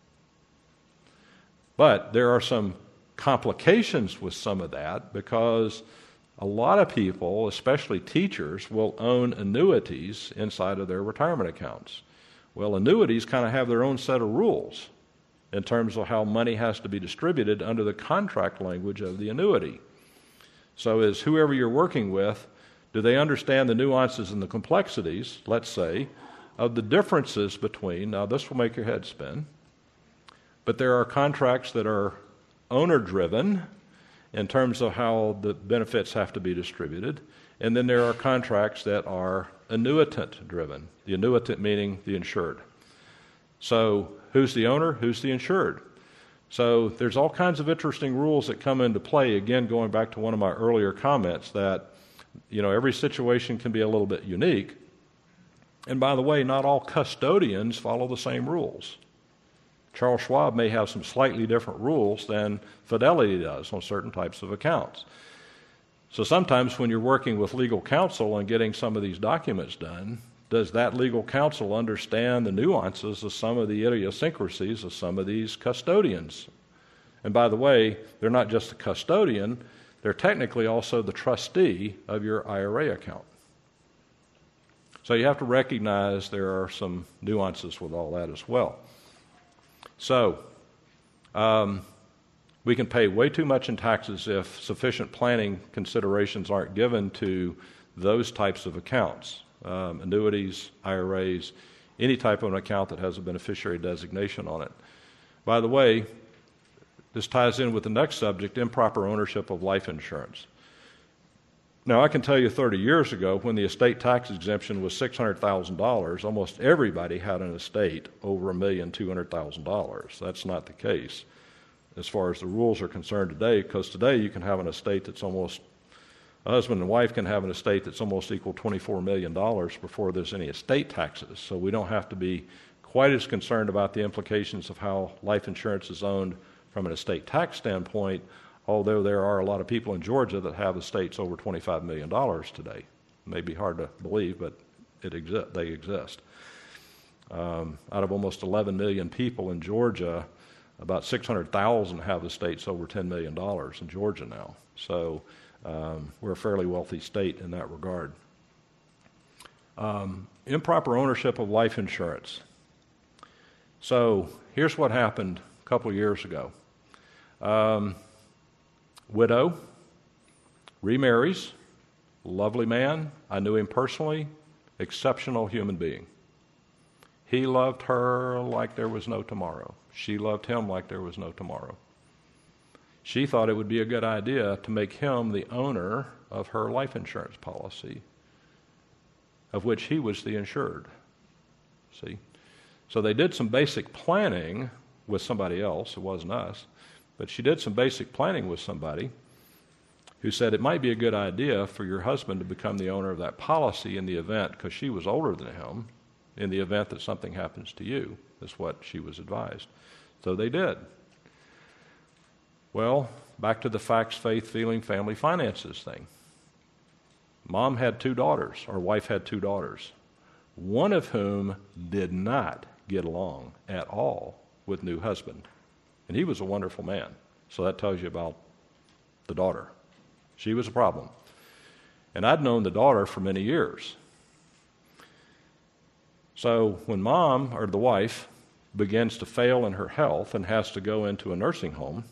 But there are some complications with some of that because a lot of people, especially teachers, will own annuities inside of their retirement accounts. Well, annuities kind of have their own set of rules in terms of how money has to be distributed under the contract language of the annuity. So as whoever you're working with, do they understand the nuances and the complexities, let's say, of the differences between, now this will make your head spin, but there are contracts that are owner-driven in terms of how the benefits have to be distributed. And then there are contracts that are annuitant-driven, the annuitant meaning the insured. So who's the owner? Who's the insured? So there's all kinds of interesting rules that come into play, again, going back to one of my earlier comments that, every situation can be a little bit unique. And by the way, not all custodians follow the same rules. Charles Schwab may have some slightly different rules than Fidelity does on certain types of accounts. So sometimes when you're working with legal counsel and getting some of these documents done, does that legal counsel understand the nuances of some of the idiosyncrasies of some of these custodians? And by the way, they're not just the custodian, they're technically also the trustee of your IRA account. So you have to recognize there are some nuances with all that as well. So, we can pay way too much in taxes if sufficient planning considerations aren't given to those types of accounts, annuities, IRAs, any type of an account that has a beneficiary designation on it. By the way, this ties in with the next subject, improper ownership of life insurance. Now, I can tell you 30 years ago, when the estate tax exemption was $600,000, almost everybody had an estate over $1,200,000. That's not the case as far as the rules are concerned today, because today you can have an estate that's almost, a husband and wife can have an estate that's almost equal $24 million before there's any estate taxes. So we don't have to be quite as concerned about the implications of how life insurance is owned from an estate tax standpoint, although there are a lot of people in Georgia that have estates over $25 million today. It may be hard to believe, but they exist. Out of almost 11 million people in Georgia, about 600,000 have estates over $10 million in Georgia now. So we're a fairly wealthy state in that regard. Improper ownership of life insurance. So here's what happened a couple years ago. Widow, remarries, lovely man. I knew him personally, exceptional human being. He loved her like there was no tomorrow. She loved him like there was no tomorrow. She thought it would be a good idea to make him the owner of her life insurance policy, of which he was the insured. See? So they did some basic planning with somebody else. It wasn't us. But she did some basic planning with somebody who said it might be a good idea for your husband to become the owner of that policy in the event, because she was older than him, in the event that something happens to you. That's what she was advised. So they did. Well, back to the facts, faith, feeling, family, finances thing. Mom had 2 daughters, or wife had 2 daughters, one of whom did not get along at all with new husband. And he was a wonderful man. So that tells you about the daughter. She was a problem. And I'd known the daughter for many years. So when mom, or the wife, begins to fail in her health and has to go into a nursing home,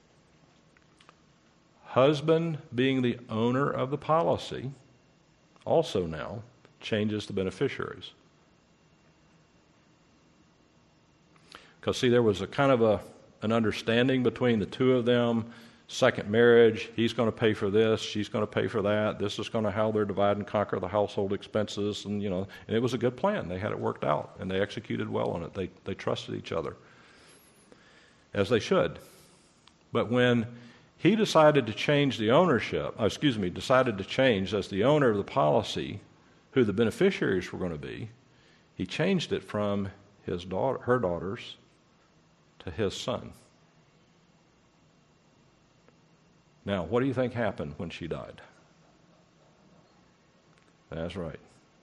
husband, being the owner of the policy, also now changes the beneficiaries. Because, see, there was a kind of an understanding between the two of them. Second marriage, he's going to pay for this, she's going to pay for that. This is going to how they're divide and conquer the household expenses, and and it was a good plan. They had it worked out, and they executed well on it. They trusted each other, as they should. But when he decided to change the ownership, decided to change as the owner of the policy who the beneficiaries were going to be, he changed it from her daughters to his son. Now, what do you think happened when she died? That's right.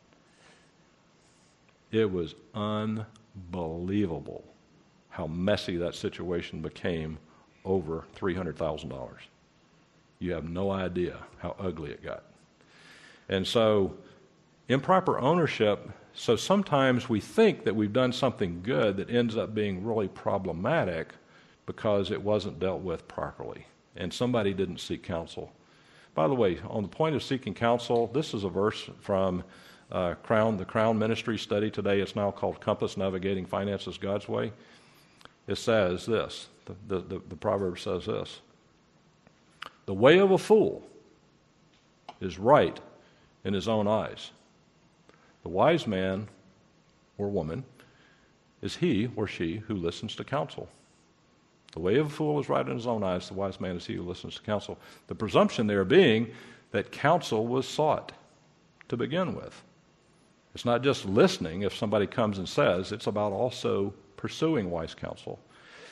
It was unbelievable how messy that situation became over $300,000. You have no idea how ugly it got. And so, improper ownership, so sometimes we think that we've done something good that ends up being really problematic because it wasn't dealt with properly. And somebody didn't seek counsel. By the way, on the point of seeking counsel, this is a verse from the Crown Ministry study today. It's now called Compass Navigating Finances God's Way. It says this, the proverb says this: the way of a fool is right in his own eyes. The wise man or woman is he or she who listens to counsel. The way of a fool is right in his own eyes. The wise man is he who listens to counsel. The presumption there being that counsel was sought to begin with. It's not just listening if somebody comes and says, it's about also pursuing wise counsel.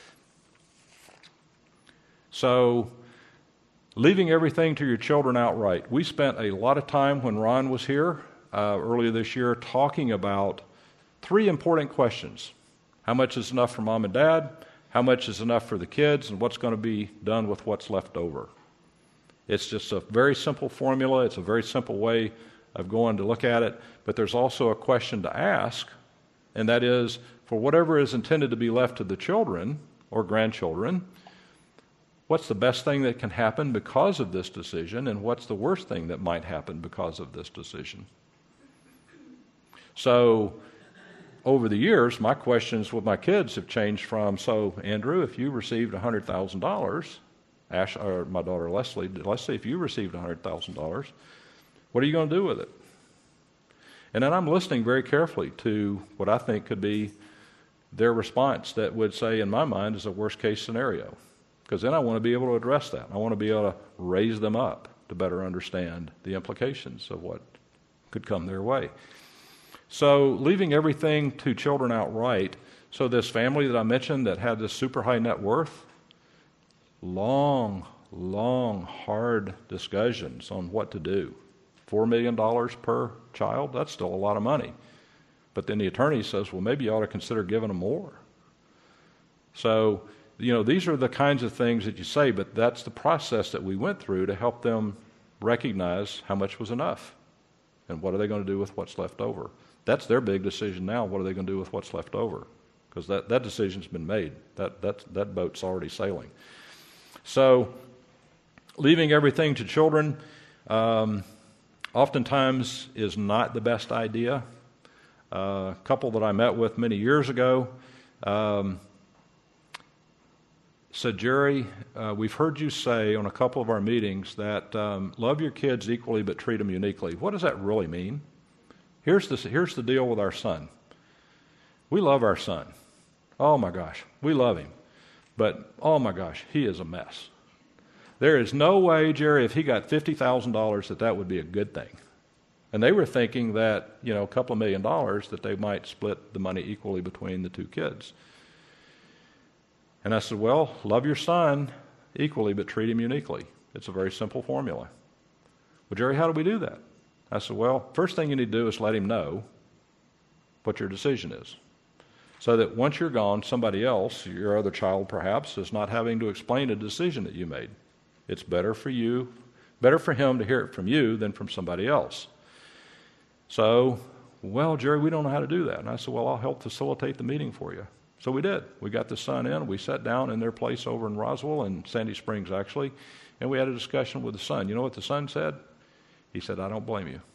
So, leaving everything to your children outright. We spent a lot of time when Ron was here earlier this year talking about 3 important questions. How much is enough for mom and dad? How much is enough for the kids, and what's going to be done with what's left over? It's just a very simple formula. It's a very simple way of going to look at it. But there's also a question to ask, and that is, for whatever is intended to be left to the children or grandchildren, what's the best thing that can happen because of this decision, and what's the worst thing that might happen because of this decision? So, over the years, my questions with my kids have changed from, so, Andrew, if you received $100,000, or my daughter Leslie, if you received $100,000, What are you going to do with it? And then I'm listening very carefully to what I think could be their response that would say, in my mind, is a worst-case scenario. Because then I want to be able to address that. I want to be able to raise them up to better understand the implications of what could come their way. So leaving everything to children outright, so this family that I mentioned that had this super high net worth, long, hard discussions on what to do. $4 million per child, that's still a lot of money. But then the attorney says, well, maybe you ought to consider giving them more. So, these are the kinds of things that you say, but that's the process that we went through to help them recognize how much was enough and what are they going to do with what's left over. That's their big decision now. What are they going to do with what's left over? Because that decision's been made. That boat's already sailing. So leaving everything to children oftentimes is not the best idea. A couple that I met with many years ago said, Jerry, we've heard you say on a couple of our meetings that love your kids equally but treat them uniquely. What does that really mean? Here's the deal with our son. We love our son. Oh my gosh, we love him. But oh my gosh, he is a mess. There is no way, Jerry, if he got $50,000 that would be a good thing. And they were thinking that, a couple of $1 million that they might split the money equally between the two kids. And I said, well, love your son equally, but treat him uniquely. It's a very simple formula. Well, Jerry, how do we do that? I said, well, first thing you need to do is let him know what your decision is. So that once you're gone, somebody else, your other child perhaps, is not having to explain a decision that you made. It's better for him to hear it from you than from somebody else. So, well, Jerry, we don't know how to do that. And I said, well, I'll help facilitate the meeting for you. So we did. We got the son in. We sat down in their place over in Roswell, in Sandy Springs actually, and we had a discussion with the son. You know what the son said? He said, I don't blame you.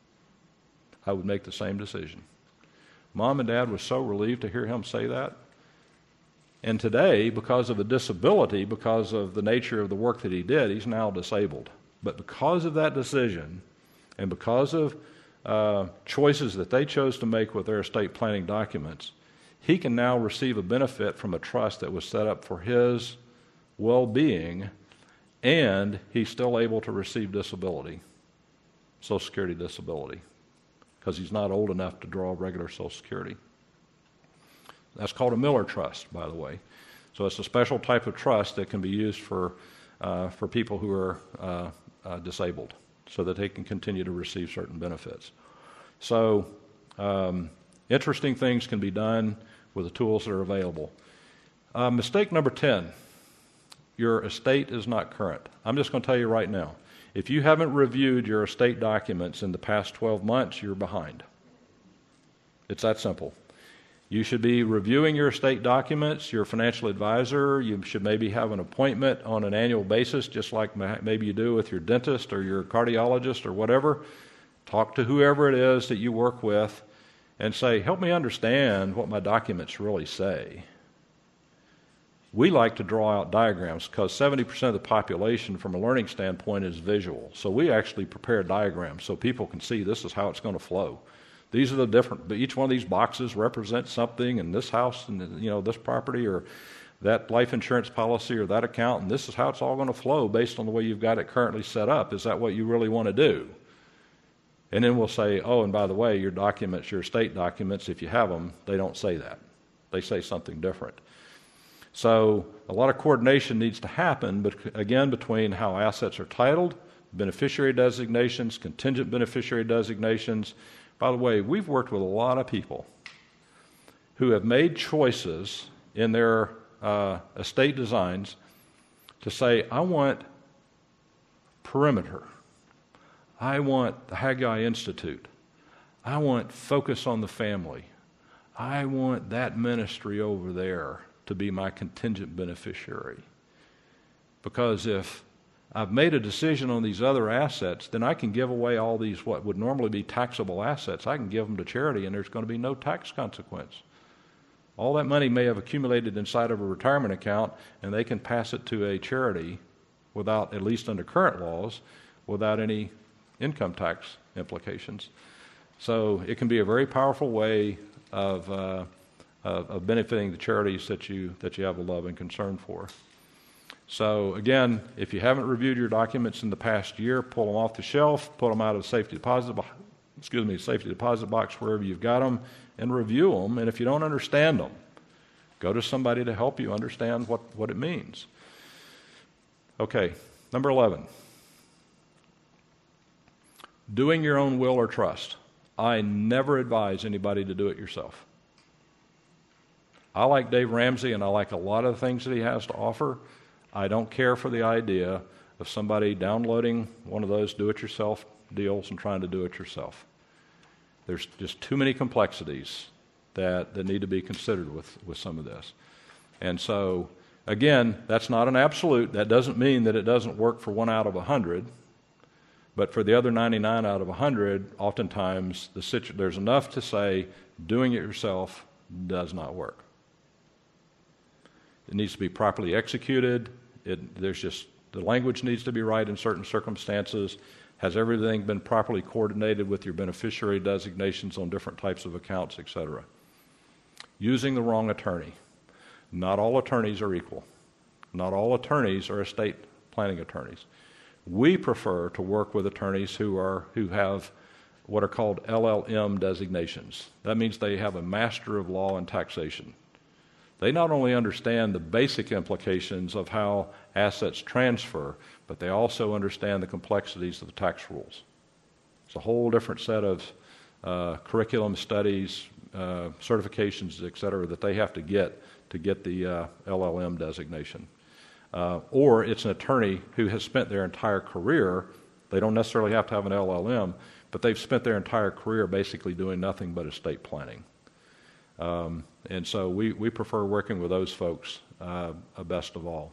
I would make the same decision. Mom and Dad was so relieved to hear him say that. And today, because of a disability, because of the nature of the work that he did, he's now disabled. But because of that decision, and because of choices that they chose to make with their estate planning documents, he can now receive a benefit from a trust that was set up for his well-being, and he's still able to receive disability, Social Security disability, because he's not old enough to draw regular Social Security. That's called a Miller Trust, by the way. So it's a special type of trust that can be used for people who are disabled, so that they can continue to receive certain benefits. So interesting things can be done with the tools that are available. Mistake number 10, your estate is not current. I'm just going to tell you right now, if you haven't reviewed your estate documents in the past 12 months, you're behind. It's that simple. You should be reviewing your estate documents, your financial advisor. You should maybe have an appointment on an annual basis, just like maybe you do with your dentist or your cardiologist or whatever. Talk to whoever it is that you work with and say, help me understand what my documents really say. We like to draw out diagrams because 70% of the population from a learning standpoint is visual. So we actually prepare diagrams so people can see this is how it's going to flow. These are the different, each one of these boxes represents something, and this house and this property or that life insurance policy or that account, and this is how it's all going to flow based on the way you've got it currently set up. Is that what you really want to do? And then we'll say, oh, and by the way, your documents, your estate documents, if you have them, they don't say that. They say something different. So a lot of coordination needs to happen, but again, between how assets are titled, beneficiary designations, contingent beneficiary designations. By the way, we've worked with a lot of people who have made choices in their estate designs to say, I want perimeter. I want the Haggai Institute. I want focus on the family. I want that ministry over there to be my contingent beneficiary. Because if I've made a decision on these other assets, then I can give away all these what would normally be taxable assets. I can give them to charity, and there's going to be no tax consequence. All that money may have accumulated inside of a retirement account, and they can pass it to a charity without, at least under current laws, without any income tax implications. So it can be a very powerful way of benefiting the charities that you have a love and concern for. So again, if you haven't reviewed your documents in the past year, pull them off the shelf, put them out of the safety deposit box wherever you've got them, and review them. And if you don't understand them, go to somebody to help you understand what it means. Okay, number 11. Doing your own will or trust. I never advise anybody to do it yourself. I like Dave Ramsey, and I like a lot of the things that he has to offer. I don't care for the idea of somebody downloading one of those do-it-yourself deals and trying to do it yourself. There's just too many complexities that need to be considered with some of this. And so, again, that's not an absolute. That doesn't mean that it doesn't work for 1 out of 100. But for the other 99 out of 100, oftentimes there's enough to say doing it yourself does not work. It needs to be properly executed. The language needs to be right in certain circumstances. Has everything been properly coordinated with your beneficiary designations on different types of accounts, etc.? Using the wrong attorney. Not all attorneys are equal. Not all attorneys are estate planning attorneys. We prefer to work with attorneys who have what are called LLM designations. That means they have a Master of Law in Taxation. They not only understand the basic implications of how assets transfer, but they also understand the complexities of the tax rules. It's a whole different set of curriculum studies, certifications, et cetera, that they have to get the LLM designation. Or it's an attorney who has spent their entire career, they don't necessarily have to have an LLM, but they've spent their entire career basically doing nothing but estate planning. And so we prefer working with those folks best of all.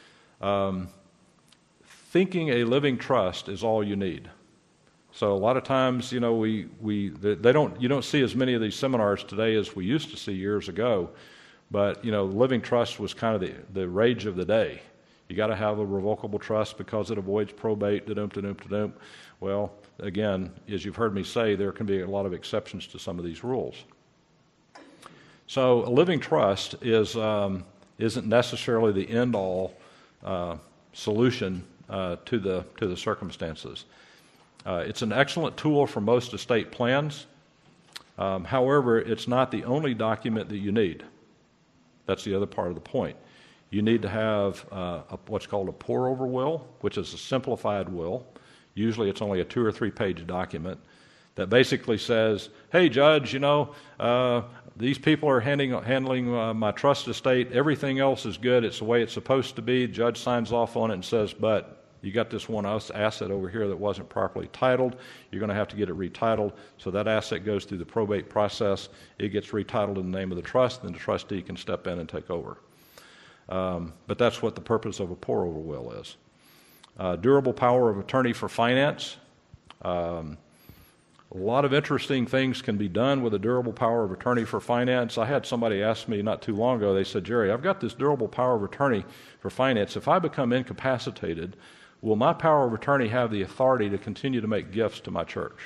Thinking a living trust is all you need. So a lot of times, you don't see as many of these seminars today as we used to see years ago. But living trust was kind of the rage of the day. You got to have a revocable trust because it avoids probate. Da-dum. Well, again, as you've heard me say, there can be a lot of exceptions to some of these rules. So a living trust isn't necessarily the end-all solution to the circumstances. It's an excellent tool for most estate plans. However, it's not the only document that you need. That's the other part of the point. You need to have what's called a pour-over will, which is a simplified will. Usually it's only a 2 or 3 page document that basically says, hey, Judge, these people are handling my trust estate. Everything else is good. It's the way it's supposed to be. Judge signs off on it and says, but you got this one asset over here that wasn't properly titled. You're going to have to get it retitled. So that asset goes through the probate process. It gets retitled in the name of the trust, and the trustee can step in and take over. But that's what the purpose of a pour-over will is. Durable power of attorney for finance. A lot of interesting things can be done with a durable power of attorney for finance. I had somebody ask me not too long ago, they said, Jerry, I've got this durable power of attorney for finance. If I become incapacitated, will my power of attorney have the authority to continue to make gifts to my church?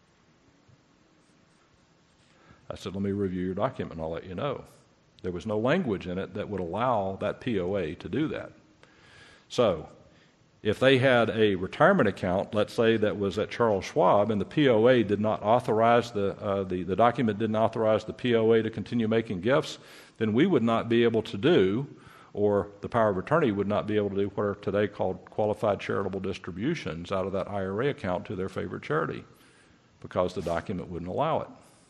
I said, let me review your document and I'll let you know. There was no language in it that would allow that POA to do that. So, if they had a retirement account, let's say that was at Charles Schwab, and the POA did not authorize the document didn't authorize the POA to continue making gifts, then we would not be able to do, or the power of attorney would not be able to do what are today called qualified charitable distributions out of that IRA account to their favorite charity, because the document wouldn't allow it.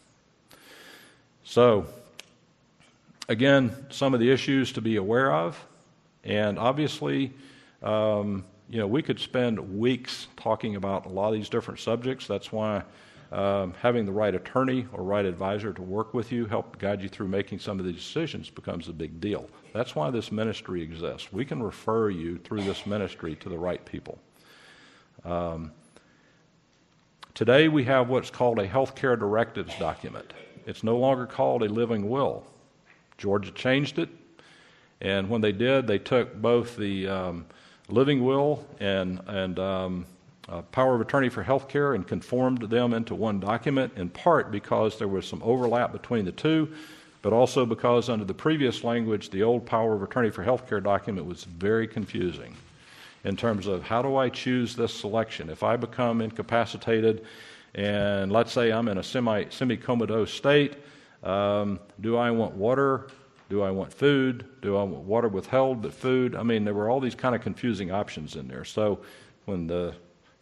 So, again, some of the issues to be aware of, and obviously, we could spend weeks talking about a lot of these different subjects. That's why having the right attorney or right advisor to work with you, help guide you through making some of these decisions becomes a big deal. That's why this ministry exists. We can refer you through this ministry to the right people. Today we have what's called a healthcare directives document. It's no longer called a living will. Georgia changed it, and when they did, they took both the living will and power of attorney for health care and conformed them into one document, in part because there was some overlap between the two, but also because under the previous language, the old power of attorney for health care document was very confusing in terms of how do I choose this selection? If I become incapacitated and let's say I'm in a semi-comatose state, do I want water? Do I want food? Do I want water withheld but food? I mean, there were all these kind of confusing options in there. So when the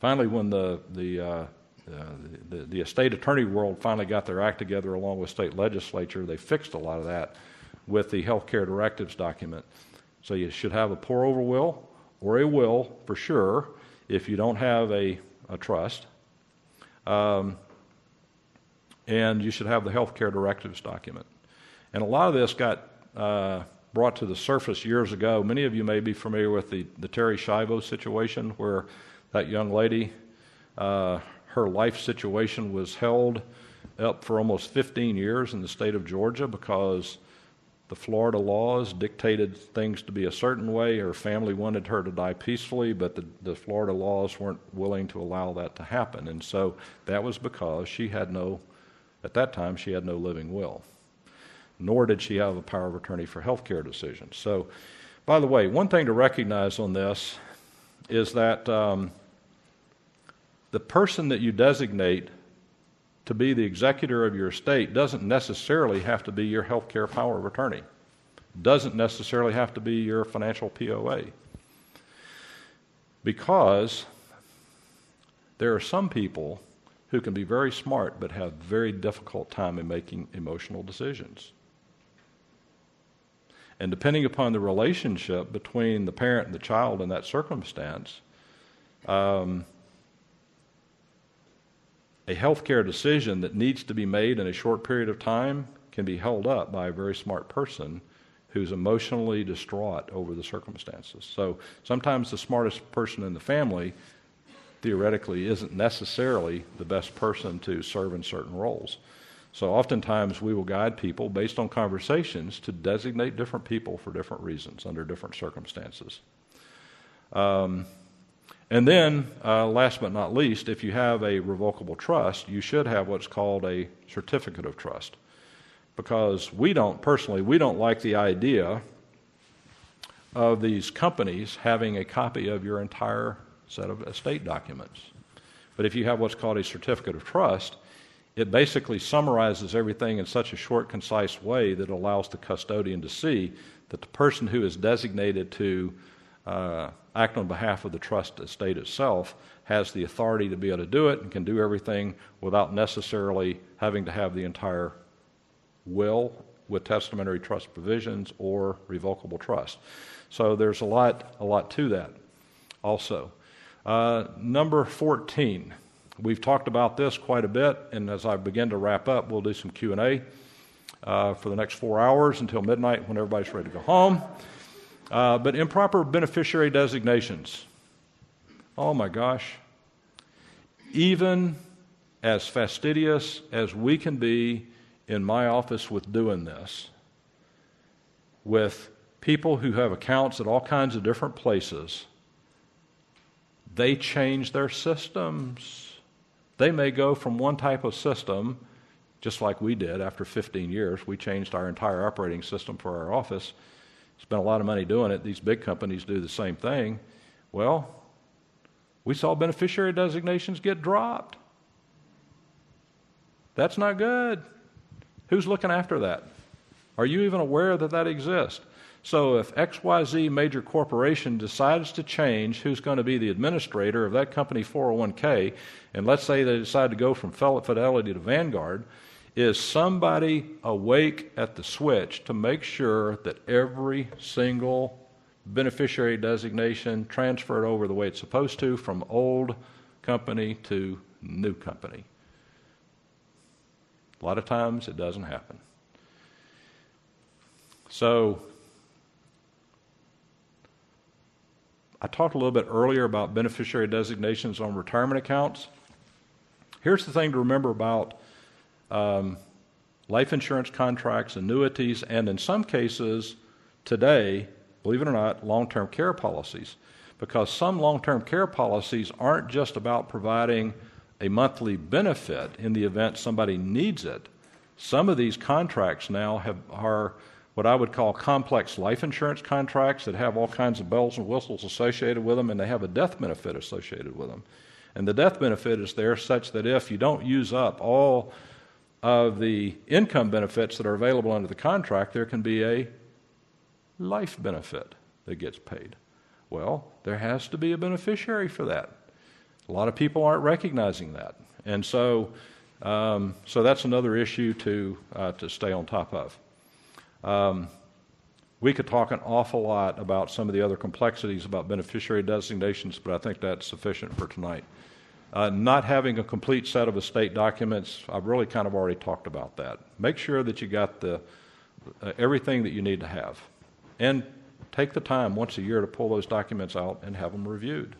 estate attorney world finally got their act together along with state legislature, they fixed a lot of that with the health care directives document. So you should have a pour-over will or a will for sure if you don't have a trust. And you should have the health care directives document. And a lot of this got brought to the surface years ago. Many of you may be familiar with the Terri Schiavo situation where that young lady, her life situation was held up for almost 15 years in the state of Georgia because the Florida laws dictated things to be a certain way. Her family wanted her to die peacefully, but the Florida laws weren't willing to allow that to happen. And so that was because at that time, she had no living will, nor did she have a power of attorney for health care decisions. So, by the way, one thing to recognize on this is that the person that you designate to be the executor of your estate doesn't necessarily have to be your health care power of attorney, doesn't necessarily have to be your financial POA, because there are some people who can be very smart but have very difficult time in making emotional decisions. And depending upon the relationship between the parent and the child in that circumstance, a healthcare decision that needs to be made in a short period of time can be held up by a very smart person who's emotionally distraught over the circumstances. So sometimes the smartest person in the family theoretically isn't necessarily the best person to serve in certain roles. So oftentimes we will guide people based on conversations to designate different people for different reasons under different circumstances. And then, last but not least, if you have a revocable trust, you should have what's called a certificate of trust. Because we don't like the idea of these companies having a copy of your entire set of estate documents. But if you have what's called a certificate of trust, it basically summarizes everything in such a short, concise way that allows the custodian to see that the person who is designated to act on behalf of the trust estate itself has the authority to be able to do it and can do everything without necessarily having to have the entire will with testamentary trust provisions or revocable trust. So there's a lot to that also. Number 14. We've talked about this quite a bit, and as I begin to wrap up, we'll do some Q&A for the next 4 hours until midnight when everybody's ready to go home. But improper beneficiary designations. Oh my gosh. Even as fastidious as we can be in my office with doing this, with people who have accounts at all kinds of different places, they change their systems. They may go from one type of system, just like we did after 15 years. We changed our entire operating system for our office. Spent a lot of money doing it. These big companies do the same thing. Well, we saw beneficiary designations get dropped. That's not good. Who's looking after that? Are you even aware that that exists? So if XYZ major corporation decides to change who's going to be the administrator of that company 401k, and let's say they decide to go from Fidelity to Vanguard, is somebody awake at the switch to make sure that every single beneficiary designation transferred over the way it's supposed to from old company to new company? A lot of times it doesn't happen. So I talked a little bit earlier about beneficiary designations on retirement accounts. Here's the thing to remember about life insurance contracts, annuities, and in some cases today, believe it or not, long-term care policies. because some long-term care policies aren't just about providing a monthly benefit in the event somebody needs it. Some of these contracts now are what I would call complex life insurance contracts that have all kinds of bells and whistles associated with them, and they have a death benefit associated with them. And the death benefit is there such that if you don't use up all of the income benefits that are available under the contract, there can be a life benefit that gets paid. Well, there has to be a beneficiary for that. A lot of people aren't recognizing that. And so that's another issue to stay on top of. We could talk an awful lot about some of the other complexities about beneficiary designations, but I think that's sufficient for tonight. Not having a complete set of estate documents, I've really kind of already talked about that. Make sure that you got everything that you need to have. And take the time once a year to pull those documents out and have them reviewed.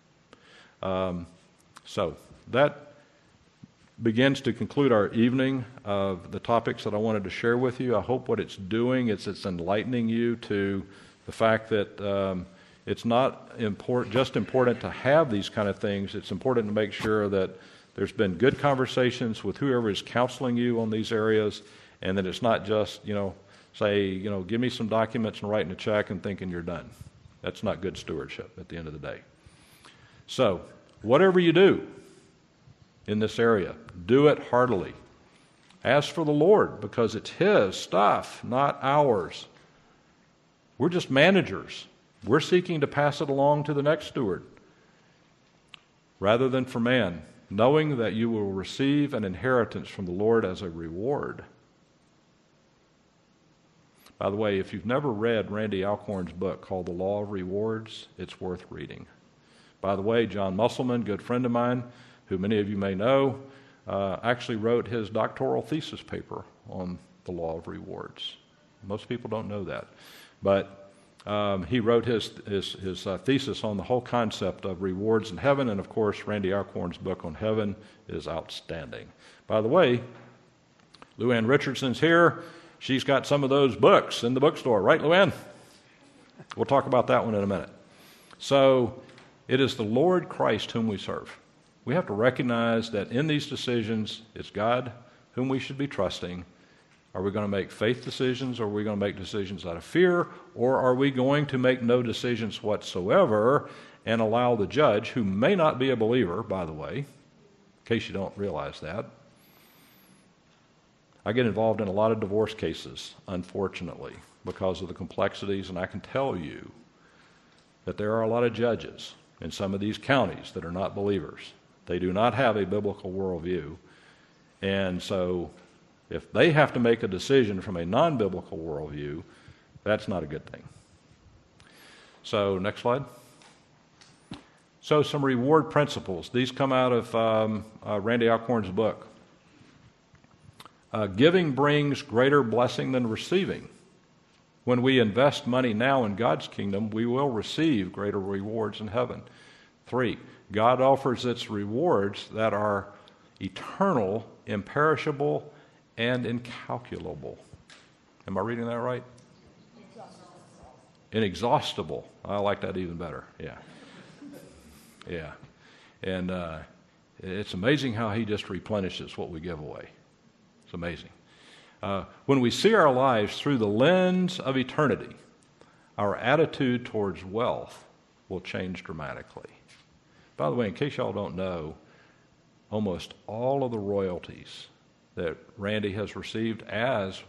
So that begins to conclude our evening of the topics that I wanted to share with you. I hope what it's doing is it's enlightening you to the fact that it's not just important to have these kind of things. It's important to make sure that there's been good conversations with whoever is counseling you on these areas, and that it's not just, say, give me some documents and writing a check and thinking you're done. That's not good stewardship at the end of the day. So, whatever you do in this area, do it heartily. Ask for the Lord, because it's His stuff, not ours. We're just managers. We're seeking to pass it along to the next steward rather than for man, knowing that you will receive an inheritance from the Lord as a reward. By the way, if you've never read Randy Alcorn's book called The Law of Rewards, it's worth reading. By the way, John Musselman, good friend of mine, who many of you may know, actually wrote his doctoral thesis paper on the Law of Rewards. Most people don't know that. But he wrote his thesis on the whole concept of rewards in heaven, and of course, Randy Alcorn's book on heaven is outstanding. By the way, Lou Ann Richardson's here. She's got some of those books in the bookstore, right, Lou Ann? We'll talk about that one in a minute. So, it is the Lord Christ whom we serve. We have to recognize that in these decisions, it's God whom we should be trusting. Are we going to make faith decisions, or are we going to make decisions out of fear, or are we going to make no decisions whatsoever and allow the judge, who may not be a believer, by the way, in case you don't realize that? I get involved in a lot of divorce cases, unfortunately, because of the complexities, and I can tell you that there are a lot of judges in some of these counties that are not believers. They do not have a biblical worldview, and so if they have to make a decision from a non-biblical worldview, that's not a good thing. So, next slide. So, some reward principles. These come out of Randy Alcorn's book. Giving brings greater blessing than receiving. When we invest money now in God's kingdom, we will receive greater rewards in heaven. 3, God offers its rewards that are eternal, imperishable, and incalculable. Am I reading that right? Inexhaustible. I like that even better. Yeah. And it's amazing how He just replenishes what we give away. It's amazing. When we see our lives through the lens of eternity, our attitude towards wealth will change dramatically. By the way, in case y'all don't know, almost all of the royalties that Randy has received, as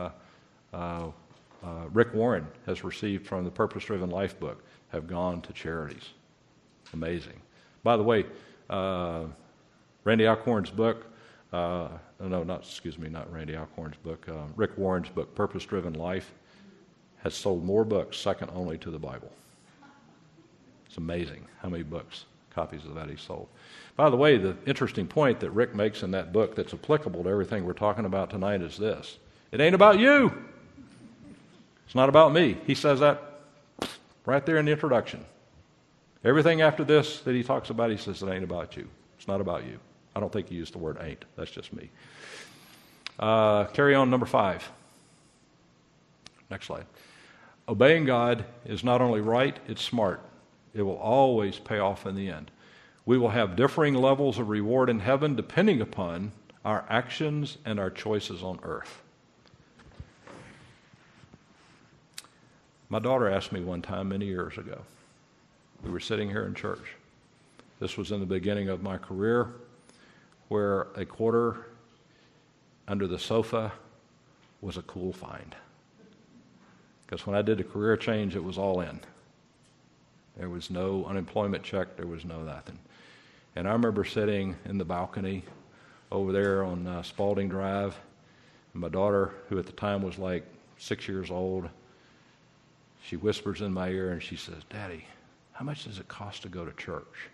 Rick Warren has received from the Purpose Driven Life book, have gone to charities. Amazing. By the way, Randy Alcorn's book, not Randy Alcorn's book, Rick Warren's book, Purpose Driven Life, has sold more books second only to the Bible. It's amazing how many copies of that he sold. By the way, the interesting point that Rick makes in that book that's applicable to everything we're talking about tonight is this: it ain't about you. It's not about me. He says that right there in the introduction. Everything after this that he talks about, he says it ain't about you. It's not about you. I don't think he used the word ain't. That's just me. Carry on, number 5. Next slide. Obeying God is not only right, it's smart. It will always pay off in the end. We will have differing levels of reward in heaven depending upon our actions and our choices on earth. My daughter asked me one time many years ago. We were sitting here in church. This was in the beginning of my career, where a quarter under the sofa was a cool find. Because when I did the career change, it was all in. There was no unemployment check. There was no nothing. And I remember sitting in the balcony over there on Spalding Drive, and my daughter, who at the time was like 6 years old, she whispers in my ear and she says, "Daddy, how much does it cost to go to church?"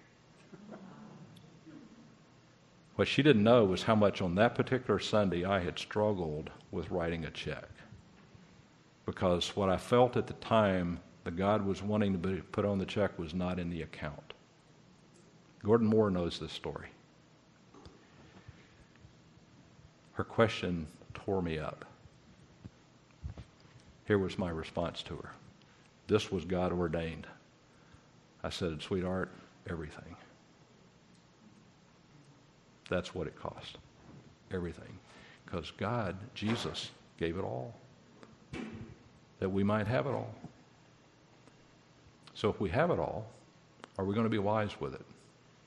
What she didn't know was how much on that particular Sunday I had struggled with writing a check. Because what I felt at the time that God was wanting to be put on the check was not in the account. Gordon Moore knows this story. Her question tore me up. Here was my response to her. This was God ordained. I said, "Sweetheart, everything." That's what it cost. Everything. Because God, Jesus, gave it all. That we might have it all. So if we have it all, are we going to be wise with it?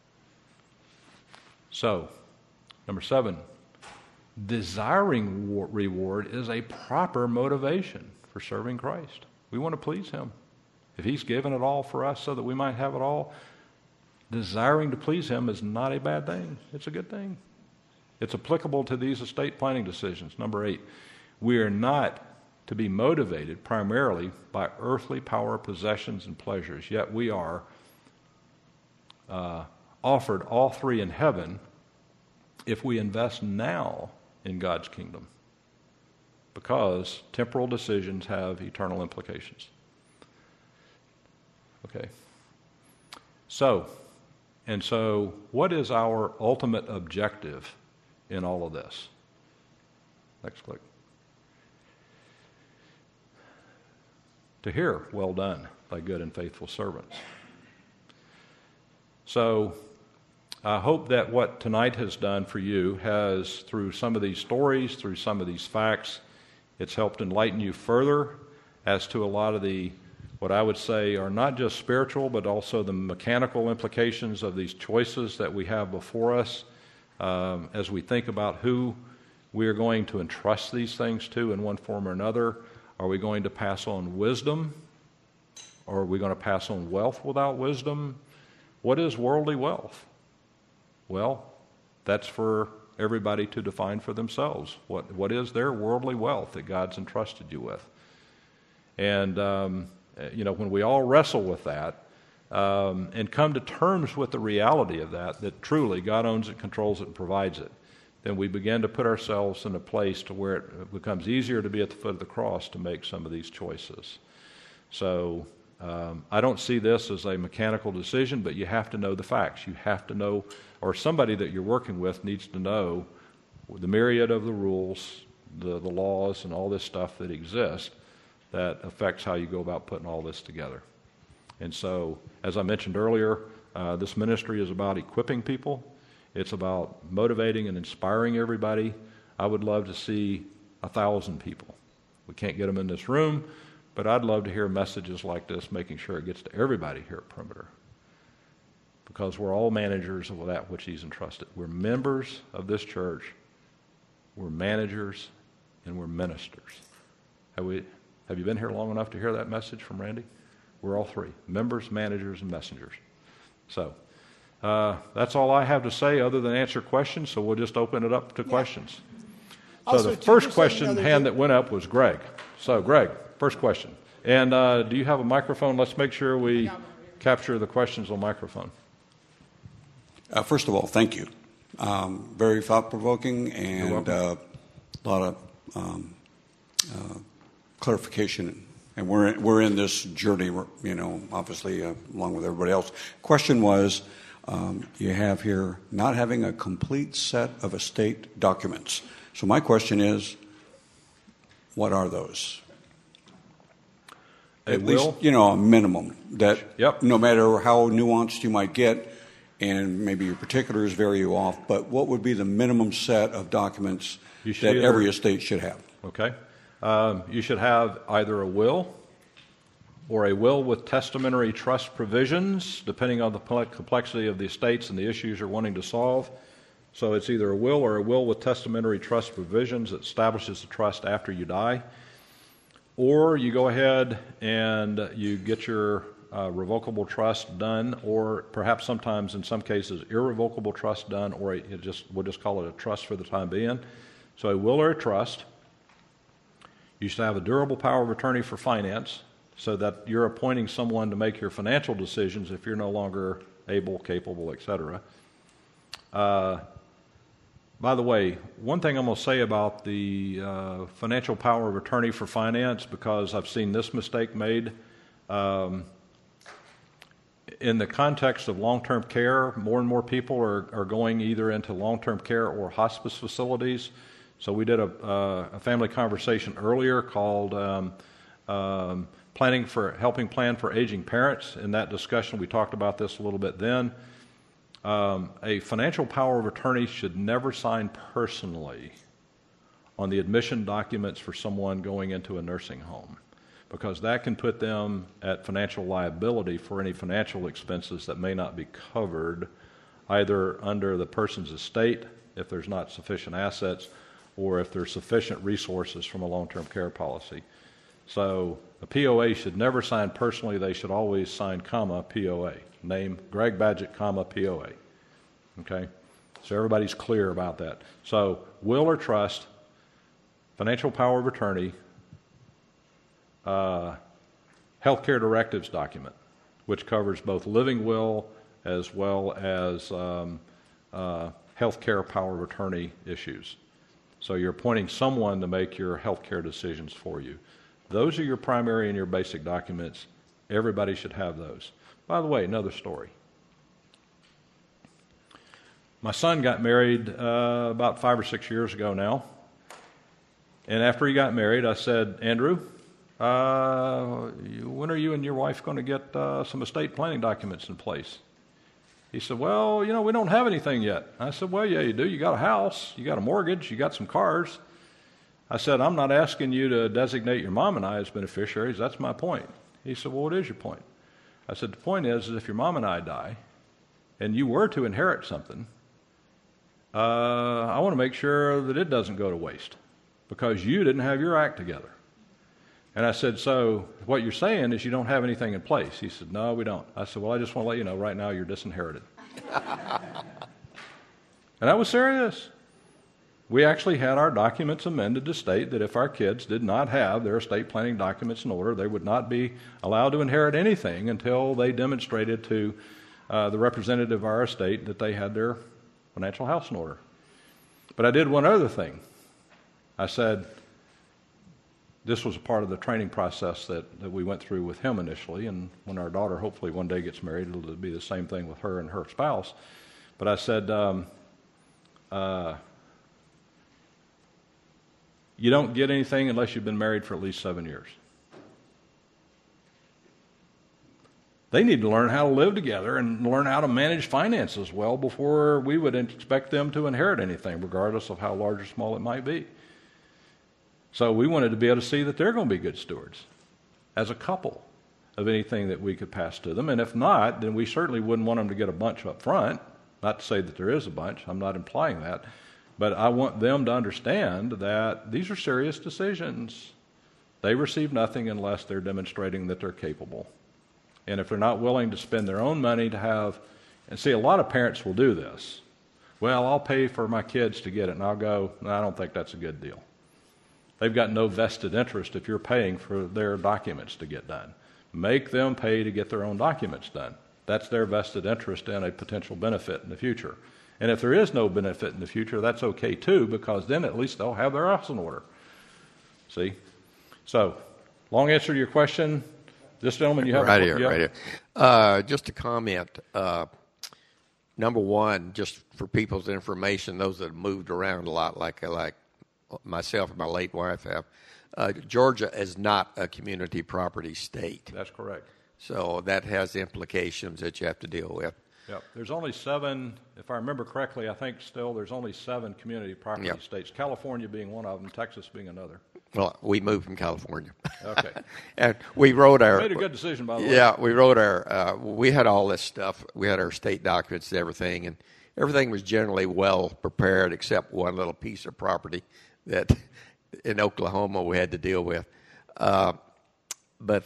So, number 7, desiring reward is a proper motivation for serving Christ. We want to please Him. If He's given it all for us so that we might have it all, desiring to please Him is not a bad thing. It's a good thing. It's applicable to these estate planning decisions. Number 8, we are not to be motivated primarily by earthly power, possessions, and pleasures, yet we are offered all three in heaven if we invest now in God's kingdom, because temporal decisions have eternal implications. Okay. So what is our ultimate objective in all of this? Next click. To hear, "Well done, thy good and faithful servants." So I hope that what tonight has done for you has, through some of these stories, through some of these facts, it's helped enlighten you further as to a lot of the, what I would say are not just spiritual, but also the mechanical implications of these choices that we have before us as we think about who we are going to entrust these things to in one form or another. Are we going to pass on wisdom? Or are we going to pass on wealth without wisdom? What is worldly wealth? Well, that's for everybody to define for themselves. What is their worldly wealth that God's entrusted you with? And, when we all wrestle with that and come to terms with the reality of that truly God owns it, controls it, and provides it, then we begin to put ourselves in a place to where it becomes easier to be at the foot of the cross to make some of these choices. So I don't see this as a mechanical decision, but you have to know the facts. You have to know, or somebody that you're working with needs to know the myriad of the rules, the laws, and all this stuff that exists that affects how you go about putting all this together. And so, as I mentioned earlier, this ministry is about equipping people. It's about motivating and inspiring everybody. I would love to see 1,000 people. We can't get them in this room, but I'd love to hear messages like this, making sure it gets to everybody here at Perimeter. Because we're all managers of that which He's entrusted. We're members of this church. We're managers, and we're ministers. Have you been here long enough to hear that message from Randy? We're all three: members, managers, and messengers. So that's all I have to say other than answer questions, so we'll just open it up to questions. So the first question that went up was Greg. So Greg, first question. And do you have a microphone? Let's make sure we capture the questions on microphone. First of all, thank you. Very thought-provoking and a lot of clarification. And we're in this journey, obviously, along with everybody else. Question was, you have here not having a complete set of estate documents. So my question is, what are those? At will? least, a minimum that Yep. no matter how nuanced you might get, and maybe your particulars vary you off, but what would be the minimum set of documents that every estate should have? Okay. You should have either a will or a will with testamentary trust provisions, depending on the complexity of the estates and the issues you're wanting to solve. So it's either a will or a will with testamentary trust provisions that establishes the trust after you die. Or you go ahead and you get your revocable trust done, or perhaps sometimes in some cases irrevocable trust done, or we'll just call it a trust for the time being. So a will or a trust. You should have a durable power of attorney for finance, so that you're appointing someone to make your financial decisions if you're no longer able, capable, etc. By the way, one thing I'm going to say about the financial power of attorney for finance, because I've seen this mistake made, in the context of long-term care, more and more people are going either into long-term care or hospice facilities. So we did a family conversation earlier called helping plan for aging parents. In that discussion, we talked about this a little bit then. A financial power of attorney should never sign personally on the admission documents for someone going into a nursing home, because that can put them at financial liability for any financial expenses that may not be covered either under the person's estate if there's not sufficient assets, or if there's sufficient resources from a long-term care policy. So a POA should never sign personally. They should always sign, POA. Name, Greg Badgett, POA. Okay? So everybody's clear about that. So will or trust, financial power of attorney, healthcare directives document, which covers both living will as well as healthcare power of attorney issues. So you're appointing someone to make your healthcare decisions for you. Those are your primary and your basic documents. Everybody should have those. By the way, another story. My son got married about 5 or 6 years ago now. And after he got married, I said, Andrew, when are you and your wife going to get some estate planning documents in place? He said, well, we don't have anything yet. I said, well, yeah, you do. You got a house, you got a mortgage, you got some cars. I said, I'm not asking you to designate your mom and I as beneficiaries. That's my point. He said, well, what is your point? I said, the point is if your mom and I die and you were to inherit something, I want to make sure that it doesn't go to waste because you didn't have your act together. And I said, so what you're saying is you don't have anything in place. He said, no, we don't. I said, well, I just want to let you know right now you're disinherited. And I was serious. We actually had our documents amended to state that if our kids did not have their estate planning documents in order, they would not be allowed to inherit anything until they demonstrated to the representative of our estate that they had their financial house in order. But I did one other thing. I said, this was a part of the training process that we went through with him initially, and when our daughter hopefully one day gets married, it'll be the same thing with her and her spouse. But I said, you don't get anything unless you've been married for at least 7 years. They need to learn how to live together and learn how to manage finances well before we would expect them to inherit anything, regardless of how large or small it might be. So we wanted to be able to see that they're going to be good stewards as a couple of anything that we could pass to them. And if not, then we certainly wouldn't want them to get a bunch up front. Not to say that there is a bunch. I'm not implying that. But I want them to understand that these are serious decisions. They receive nothing unless they're demonstrating that they're capable. And if they're not willing to spend their own money to have, and see, a lot of parents will do this. Well, I'll pay for my kids to get it, and I'll go, no, I don't think that's a good deal. They've got no vested interest if you're paying for their documents to get done. Make them pay to get their own documents done. That's their vested interest in a potential benefit in the future. And if there is no benefit in the future, that's okay too, because then at least they'll have their house in order. See? So, long answer to your question. This gentleman, you have right here. Just a comment. Number one, just for people's information, those that have moved around a lot, like myself and my late wife have, Georgia is not a community property state. That's correct. So that has implications that you have to deal with. Yep. There's only 7, if I remember correctly, I think still there's only 7 community property states, California being one of them, Texas being another. Well, we moved from California. Okay. And we wrote our... Made a good decision, by the way. Yeah, we wrote our... we had all this stuff. We had our state documents and everything was generally well prepared except one little piece of property that in Oklahoma we had to deal with. But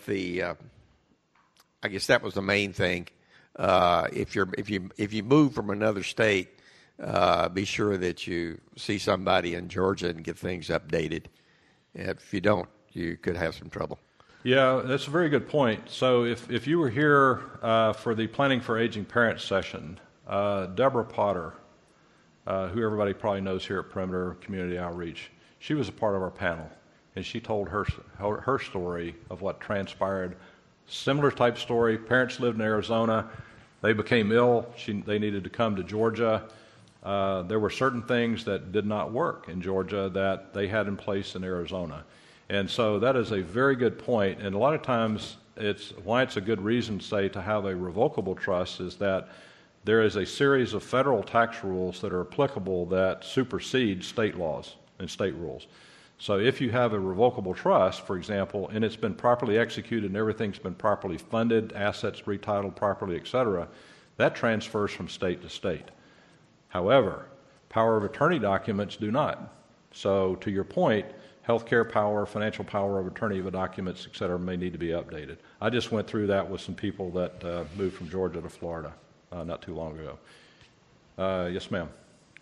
I guess that was the main thing. If you move from another state, be sure that you see somebody in Georgia and get things updated. If you don't, you could have some trouble. Yeah, that's a very good point. So if you were here for the Planning for Aging Parents session, Deborah Potter, who everybody probably knows here at Perimeter Community Outreach, she was a part of our panel, and she told her story of what transpired. Similar type story. Parents lived in Arizona. They became ill. They needed to come to Georgia. There were certain things that did not work in Georgia that they had in place in Arizona. And so that is a very good point. And a lot of times it's a good reason, say, to have a revocable trust is that there is a series of federal tax rules that are applicable that supersede state laws and state rules. So if you have a revocable trust, for example, and it's been properly executed and everything's been properly funded, assets retitled properly, etc., that transfers from state to state. However, power of attorney documents do not. So to your point, healthcare power, financial power of attorney of documents, etc., may need to be updated. I just went through that with some people that moved from Georgia to Florida not too long ago. Yes, ma'am.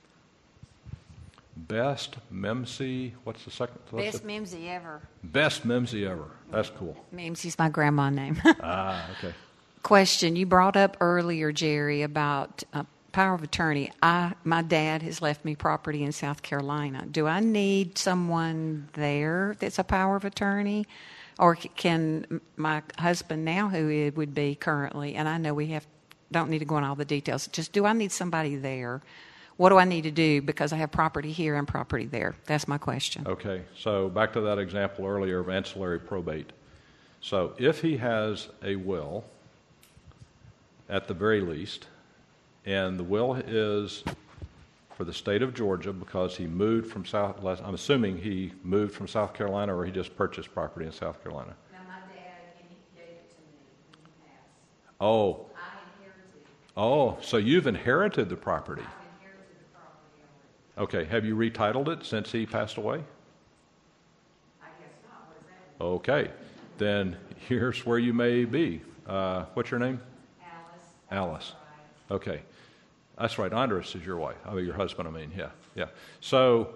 Best Mimsy, what's the second? Best Mimsy ever. Best Mimsy ever. That's cool. Mimsy's my grandma name. Okay. Question, you brought up earlier, Jerry, about power of attorney. My dad has left me property in South Carolina. Do I need someone there that's a power of attorney? Or can my husband now, who it would be currently, and I know don't need to go into all the details, just do I need somebody there? What do I need to do because I have property here and property there? That's my question. Okay, so back to that example earlier of ancillary probate. So if he has a will, at the very least, and the will is for the state of Georgia because he moved from I'm assuming he moved from South Carolina or he just purchased property in South Carolina. Now, my dad gave it to me when he passed. Oh. I inherited. Oh, so you've inherited the property. I've inherited the property already. Okay, have you retitled it since he passed away? I guess not. What does that mean? Okay, then here's where you may be. What's your name? Alice. Okay. That's right. Andres is your wife. Your husband, Yeah. So,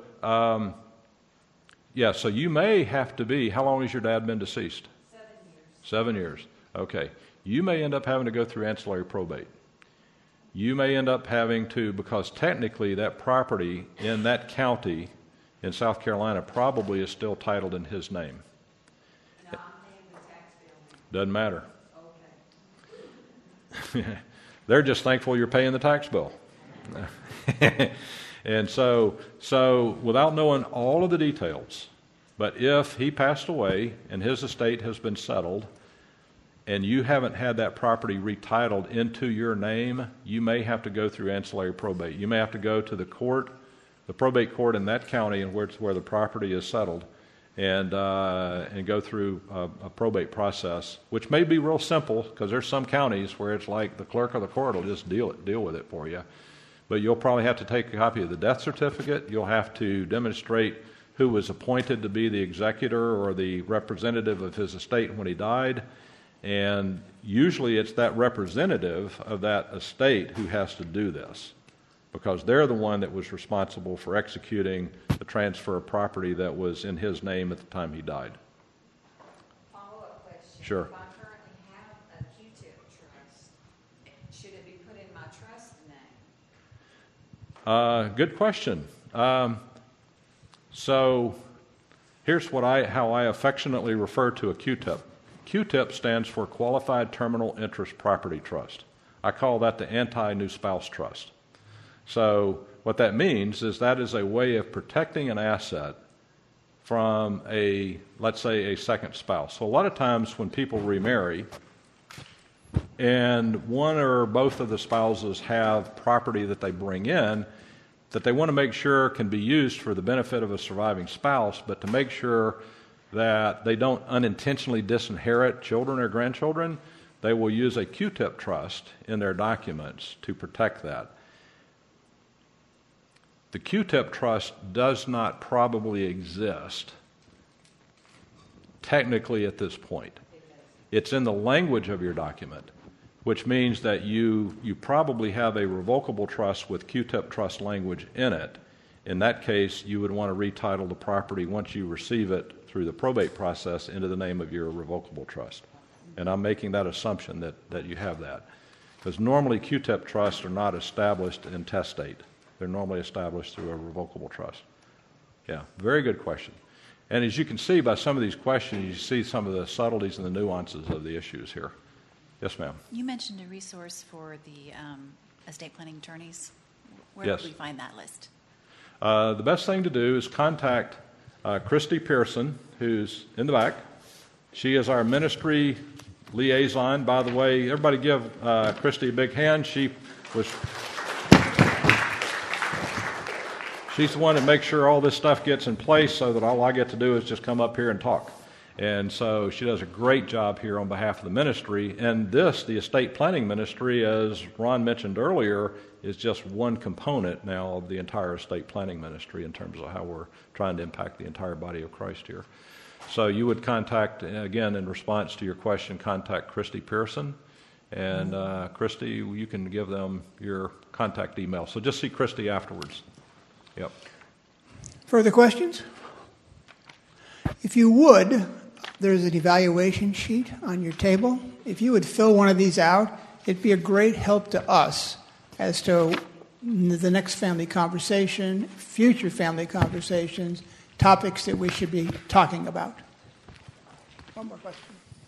so you may have to be, how long has your dad been deceased? 7 years. 7 years. Okay. You may end up having to go through ancillary probate. You may end up having to, because technically that property in that county in South Carolina probably is still titled in his name. No, I'm paying the tax bill. Doesn't matter. Okay. They're just thankful you're paying the tax bill. And so without knowing all of the details, but if he passed away and his estate has been settled and you haven't had that property retitled into your name, you may have to go through ancillary probate. You may have to go to the court, the probate court in that county and where the property is settled, and go through a probate process, which may be real simple because there's some counties where it's like the clerk of the court will just deal with it for you. But you'll probably have to take a copy of the death certificate. You'll have to demonstrate who was appointed to be the executor or the representative of his estate when he died. And usually it's that representative of that estate who has to do this, because they're the one that was responsible for executing the transfer of property that was in his name at the time he died. Follow-up question. Sure. If I currently have a Q-tip trust, should it be put in my trust name? Good question. So here's how I affectionately refer to a Q-tip. Q-tip stands for Qualified Terminal Interest Property Trust. I call that the anti-new spouse trust. So what that means is that is a way of protecting an asset from let's say, a second spouse. So a lot of times when people remarry and one or both of the spouses have property that they bring in that they want to make sure can be used for the benefit of a surviving spouse, but to make sure that they don't unintentionally disinherit children or grandchildren, they will use a Q-tip trust in their documents to protect that. The Q-tip trust does not probably exist technically at this point. It's in the language of your document, which means that you probably have a revocable trust with Q-tip trust language in it. In that case, you would want to retitle the property once you receive it through the probate process into the name of your revocable trust. And I'm making that assumption that you have that. Because normally Q-tip trusts are not established in testate. They're normally established through a revocable trust. Yeah, very good question. And as you can see by some of these questions, you see some of the subtleties and the nuances of the issues here. Yes, ma'am. You mentioned a resource for the estate planning attorneys. Where Yes. would we find that list? The best thing to do is contact Christy Pearson, who's in the back. She is our ministry liaison. By the way, everybody give Christy a big hand. She's the one that makes sure all this stuff gets in place so that all I get to do is just come up here and talk. And so she does a great job here on behalf of the ministry. And this, the estate planning ministry, as Ron mentioned earlier, is just one component now of the entire estate planning ministry in terms of how we're trying to impact the entire body of Christ here. So you would contact, again, in response to your question, contact Christy Pearson. And Christy, you can give them your contact email. So just see Christy afterwards. Yep. Further questions? If you would, there's an evaluation sheet on your table. If you would fill one of these out, it'd be a great help to us as to the next family conversation, future family conversations, topics that we should be talking about. One more question.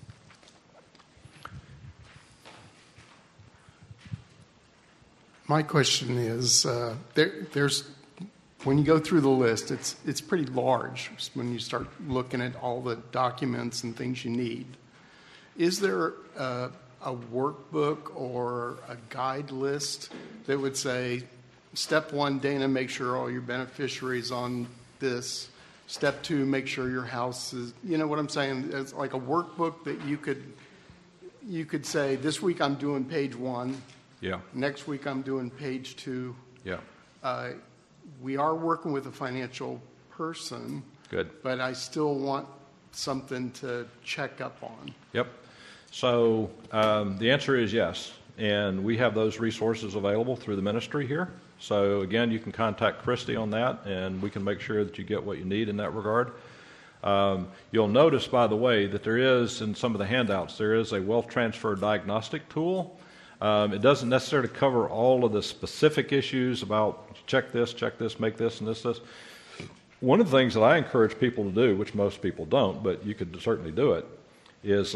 My question is, there's when you go through the list, it's pretty large when you start looking at all the documents and things you need. Is there a workbook or a guide list that would say, step 1, Dana, make sure all your beneficiaries on this. Step 2, make sure your house is, you know what I'm saying? It's like a workbook that you could say, this week I'm doing page 1. Yeah. Next week I'm doing page 2. Yeah. We are working with a financial person. Good. But I still want something to check up on. Yep. So the answer is yes. And we have those resources available through the ministry here. So again, you can contact Christy on that, and we can make sure that you get what you need in that regard. You'll notice, by the way, that there is, in some of the handouts, there is a wealth transfer diagnostic tool. It doesn't necessarily cover all of the specific issues about check this, make this, and this. One of the things that I encourage people to do, which most people don't, but you could certainly do it, is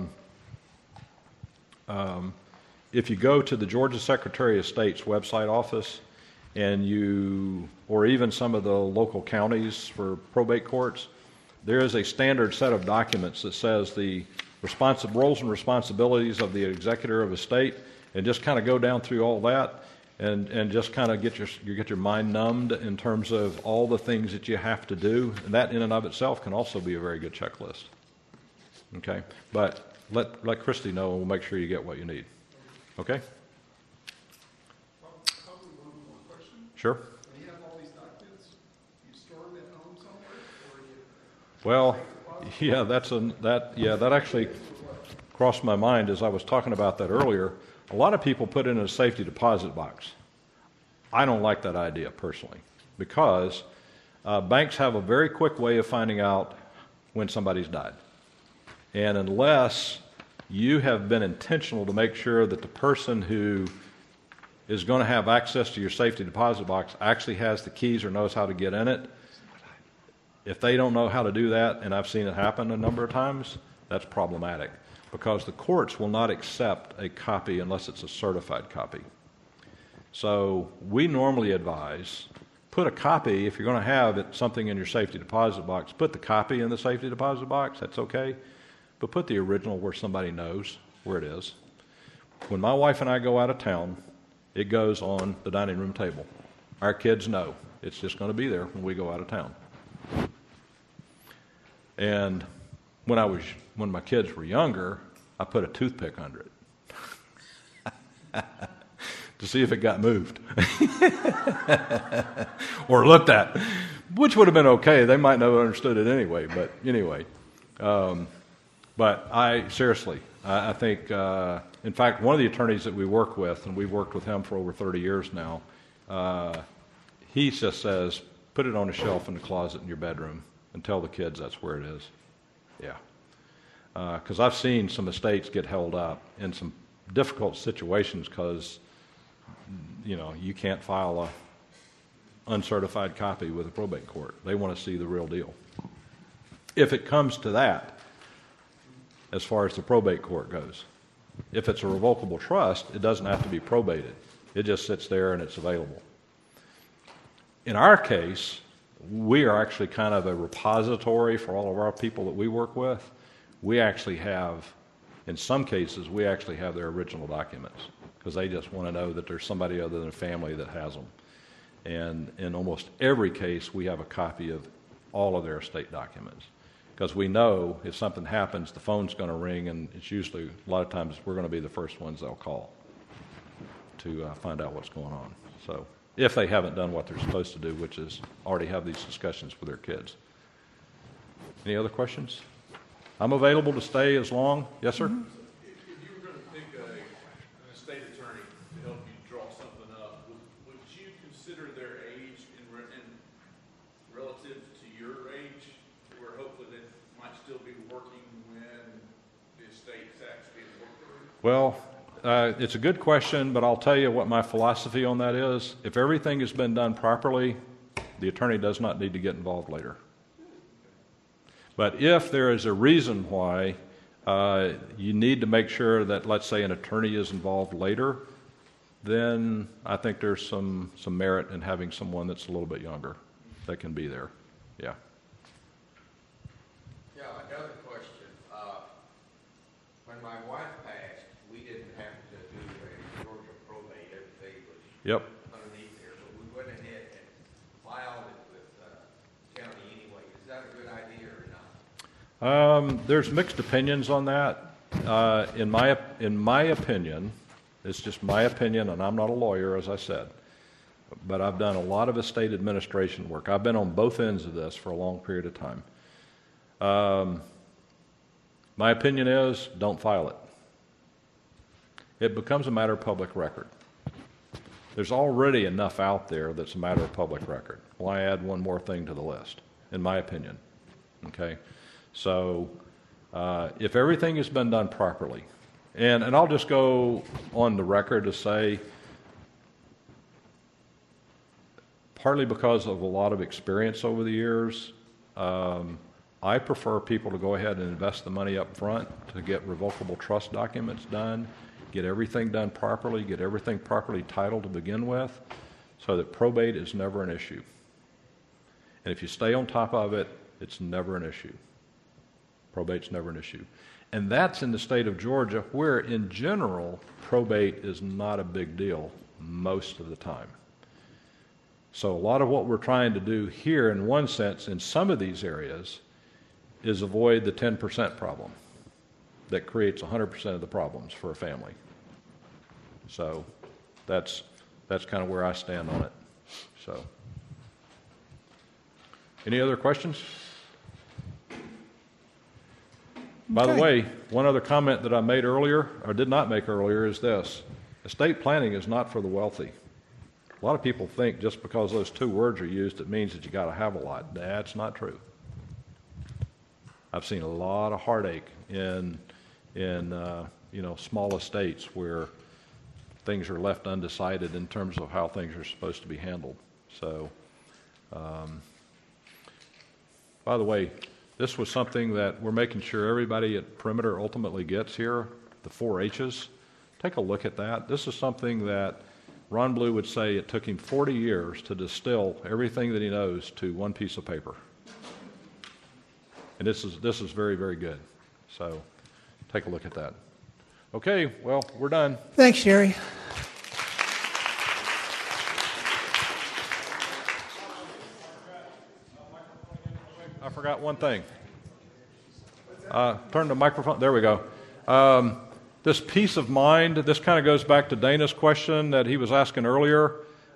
if you go to the Georgia Secretary of State's website office, and or even some of the local counties for probate courts, there is a standard set of documents that says the roles and responsibilities of the executor of a state, and just kind of go down through all that and just kind of get your mind numbed in terms of all the things that you have to do. And that in and of itself can also be a very good checklist. Okay? But let Christy know, and we'll make sure you get what you need. Okay? Probably one more question. Sure. When you have all these documents, you store them at home somewhere, or you... Well, yeah, that actually crossed my mind as I was talking about that earlier. A lot of people put in a safety deposit box. I don't like that idea personally, because banks have a very quick way of finding out when somebody's died. And unless you have been intentional to make sure that the person who is going to have access to your safety deposit box actually has the keys or knows how to get in it, if they don't know how to do that, and I've seen it happen a number of times, that's problematic, because the courts will not accept a copy unless it's a certified copy. So we normally advise put a copy, if you're going to have something in your safety deposit box, put the copy in the safety deposit box, that's okay. But put the original where somebody knows where it is. When my wife and I go out of town, it goes on the dining room table. Our kids know. It's just going to be there when we go out of town. And when my kids were younger, I put a toothpick under it to see if it got moved or looked at, which would have been okay. They might not have understood it anyway. But anyway, but I seriously, I think, in fact, one of the attorneys that we work with, and we've worked with him for over 30 years now, he just says, put it on a shelf in the closet in your bedroom and tell the kids that's where it is. Yeah. Because I've seen some estates get held up in some difficult situations because, you can't file a uncertified copy with a probate court. They want to see the real deal. If it comes to that, as far as the probate court goes. If it's a revocable trust, it doesn't have to be probated. It just sits there and it's available. In our case, we are actually kind of a repository for all of our people that we work with. We actually have, in some cases, we actually have their original documents because they just want to know that there's somebody other than a family that has them. And in almost every case, we have a copy of all of their estate documents because we know if something happens, the phone's going to ring, and it's usually, a lot of times, we're going to be the first ones they'll call to find out what's going on. So if they haven't done what they're supposed to do, which is already have these discussions with their kids. Any other questions? I'm available to stay as long. Yes, sir? If you were going to pick an estate attorney to help you draw something up, would you consider their age in relative to your age, where hopefully they might still be working when the estate's actually being worked through? Well, it's a good question, but I'll tell you what my philosophy on that is. If everything has been done properly, the attorney does not need to get involved later. But if there is a reason why you need to make sure that, let's say, an attorney is involved later, then I think there's some merit in having someone that's a little bit younger that can be there. Yeah. Yeah, another question. When my wife passed, we didn't have to do a Georgia probate. Everything was underneath there. But we went ahead and filed it with the county anyway. Is that a good idea or not? There's mixed opinions on that. In my opinion, it's just my opinion, and I'm not a lawyer, as I said, but I've done a lot of estate administration work. I've been on both ends of this for a long period of time. My opinion is, don't file it. It becomes a matter of public record. There's already enough out there that's a matter of public record. Why add one more thing to the list, in my opinion? Okay? So if everything has been done properly, and I'll just go on the record to say, partly because of a lot of experience over the years, I prefer people to go ahead and invest the money up front to get revocable trust documents done, get everything done properly, get everything properly titled to begin with, so that probate is never an issue. And if you stay on top of it, it's never an issue. Probate's never an issue. And that's in the state of Georgia, where in general, probate is not a big deal most of the time. So a lot of what we're trying to do here, in one sense, in some of these areas, is avoid the 10% problem that creates 100% of the problems for a family. So that's kind of where I stand on it. So, any other questions? By the way, one other comment that I made earlier, or did not make earlier, is this. Estate planning is not for the wealthy. A lot of people think just because those two words are used, it means that you got to have a lot. That's not true. I've seen a lot of heartache in small estates where things are left undecided in terms of how things are supposed to be handled. So, by the way, this was something that we're making sure everybody at Perimeter ultimately gets here, the 4 H's. Take a look at that. This is something that Ron Blue would say it took him 40 years to distill everything that he knows to one piece of paper. And this is very, very good. So take a look at that. Okay, well, we're done. Thanks, Jerry. I forgot one thing. Turn the microphone. There we go. This peace of mind, this kind of goes back to Dana's question that he was asking earlier.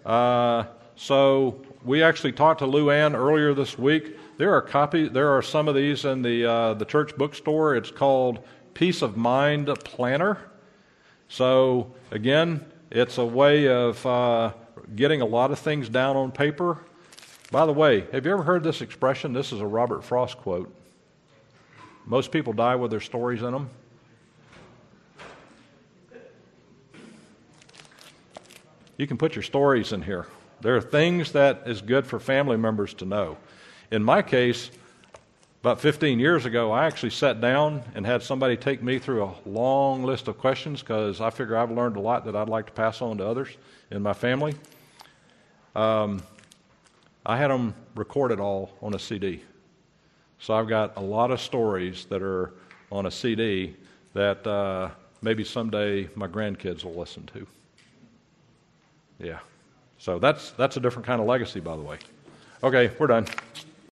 So we actually talked to Lou Ann earlier this week. There are some of these in the church bookstore. It's called Peace of Mind Planner. So again, it's a way of getting a lot of things down on paper. By the way, have you ever heard this expression? This is a Robert Frost quote. Most people die with their stories in them. You can put your stories in here. There are things that is good for family members to know. In my case, about 15 years ago, I actually sat down and had somebody take me through a long list of questions because I figure I've learned a lot that I'd like to pass on to others in my family. I had them record it all on a CD. So I've got a lot of stories that are on a CD that maybe someday my grandkids will listen to. Yeah. So that's a different kind of legacy, by the way. Okay, we're done.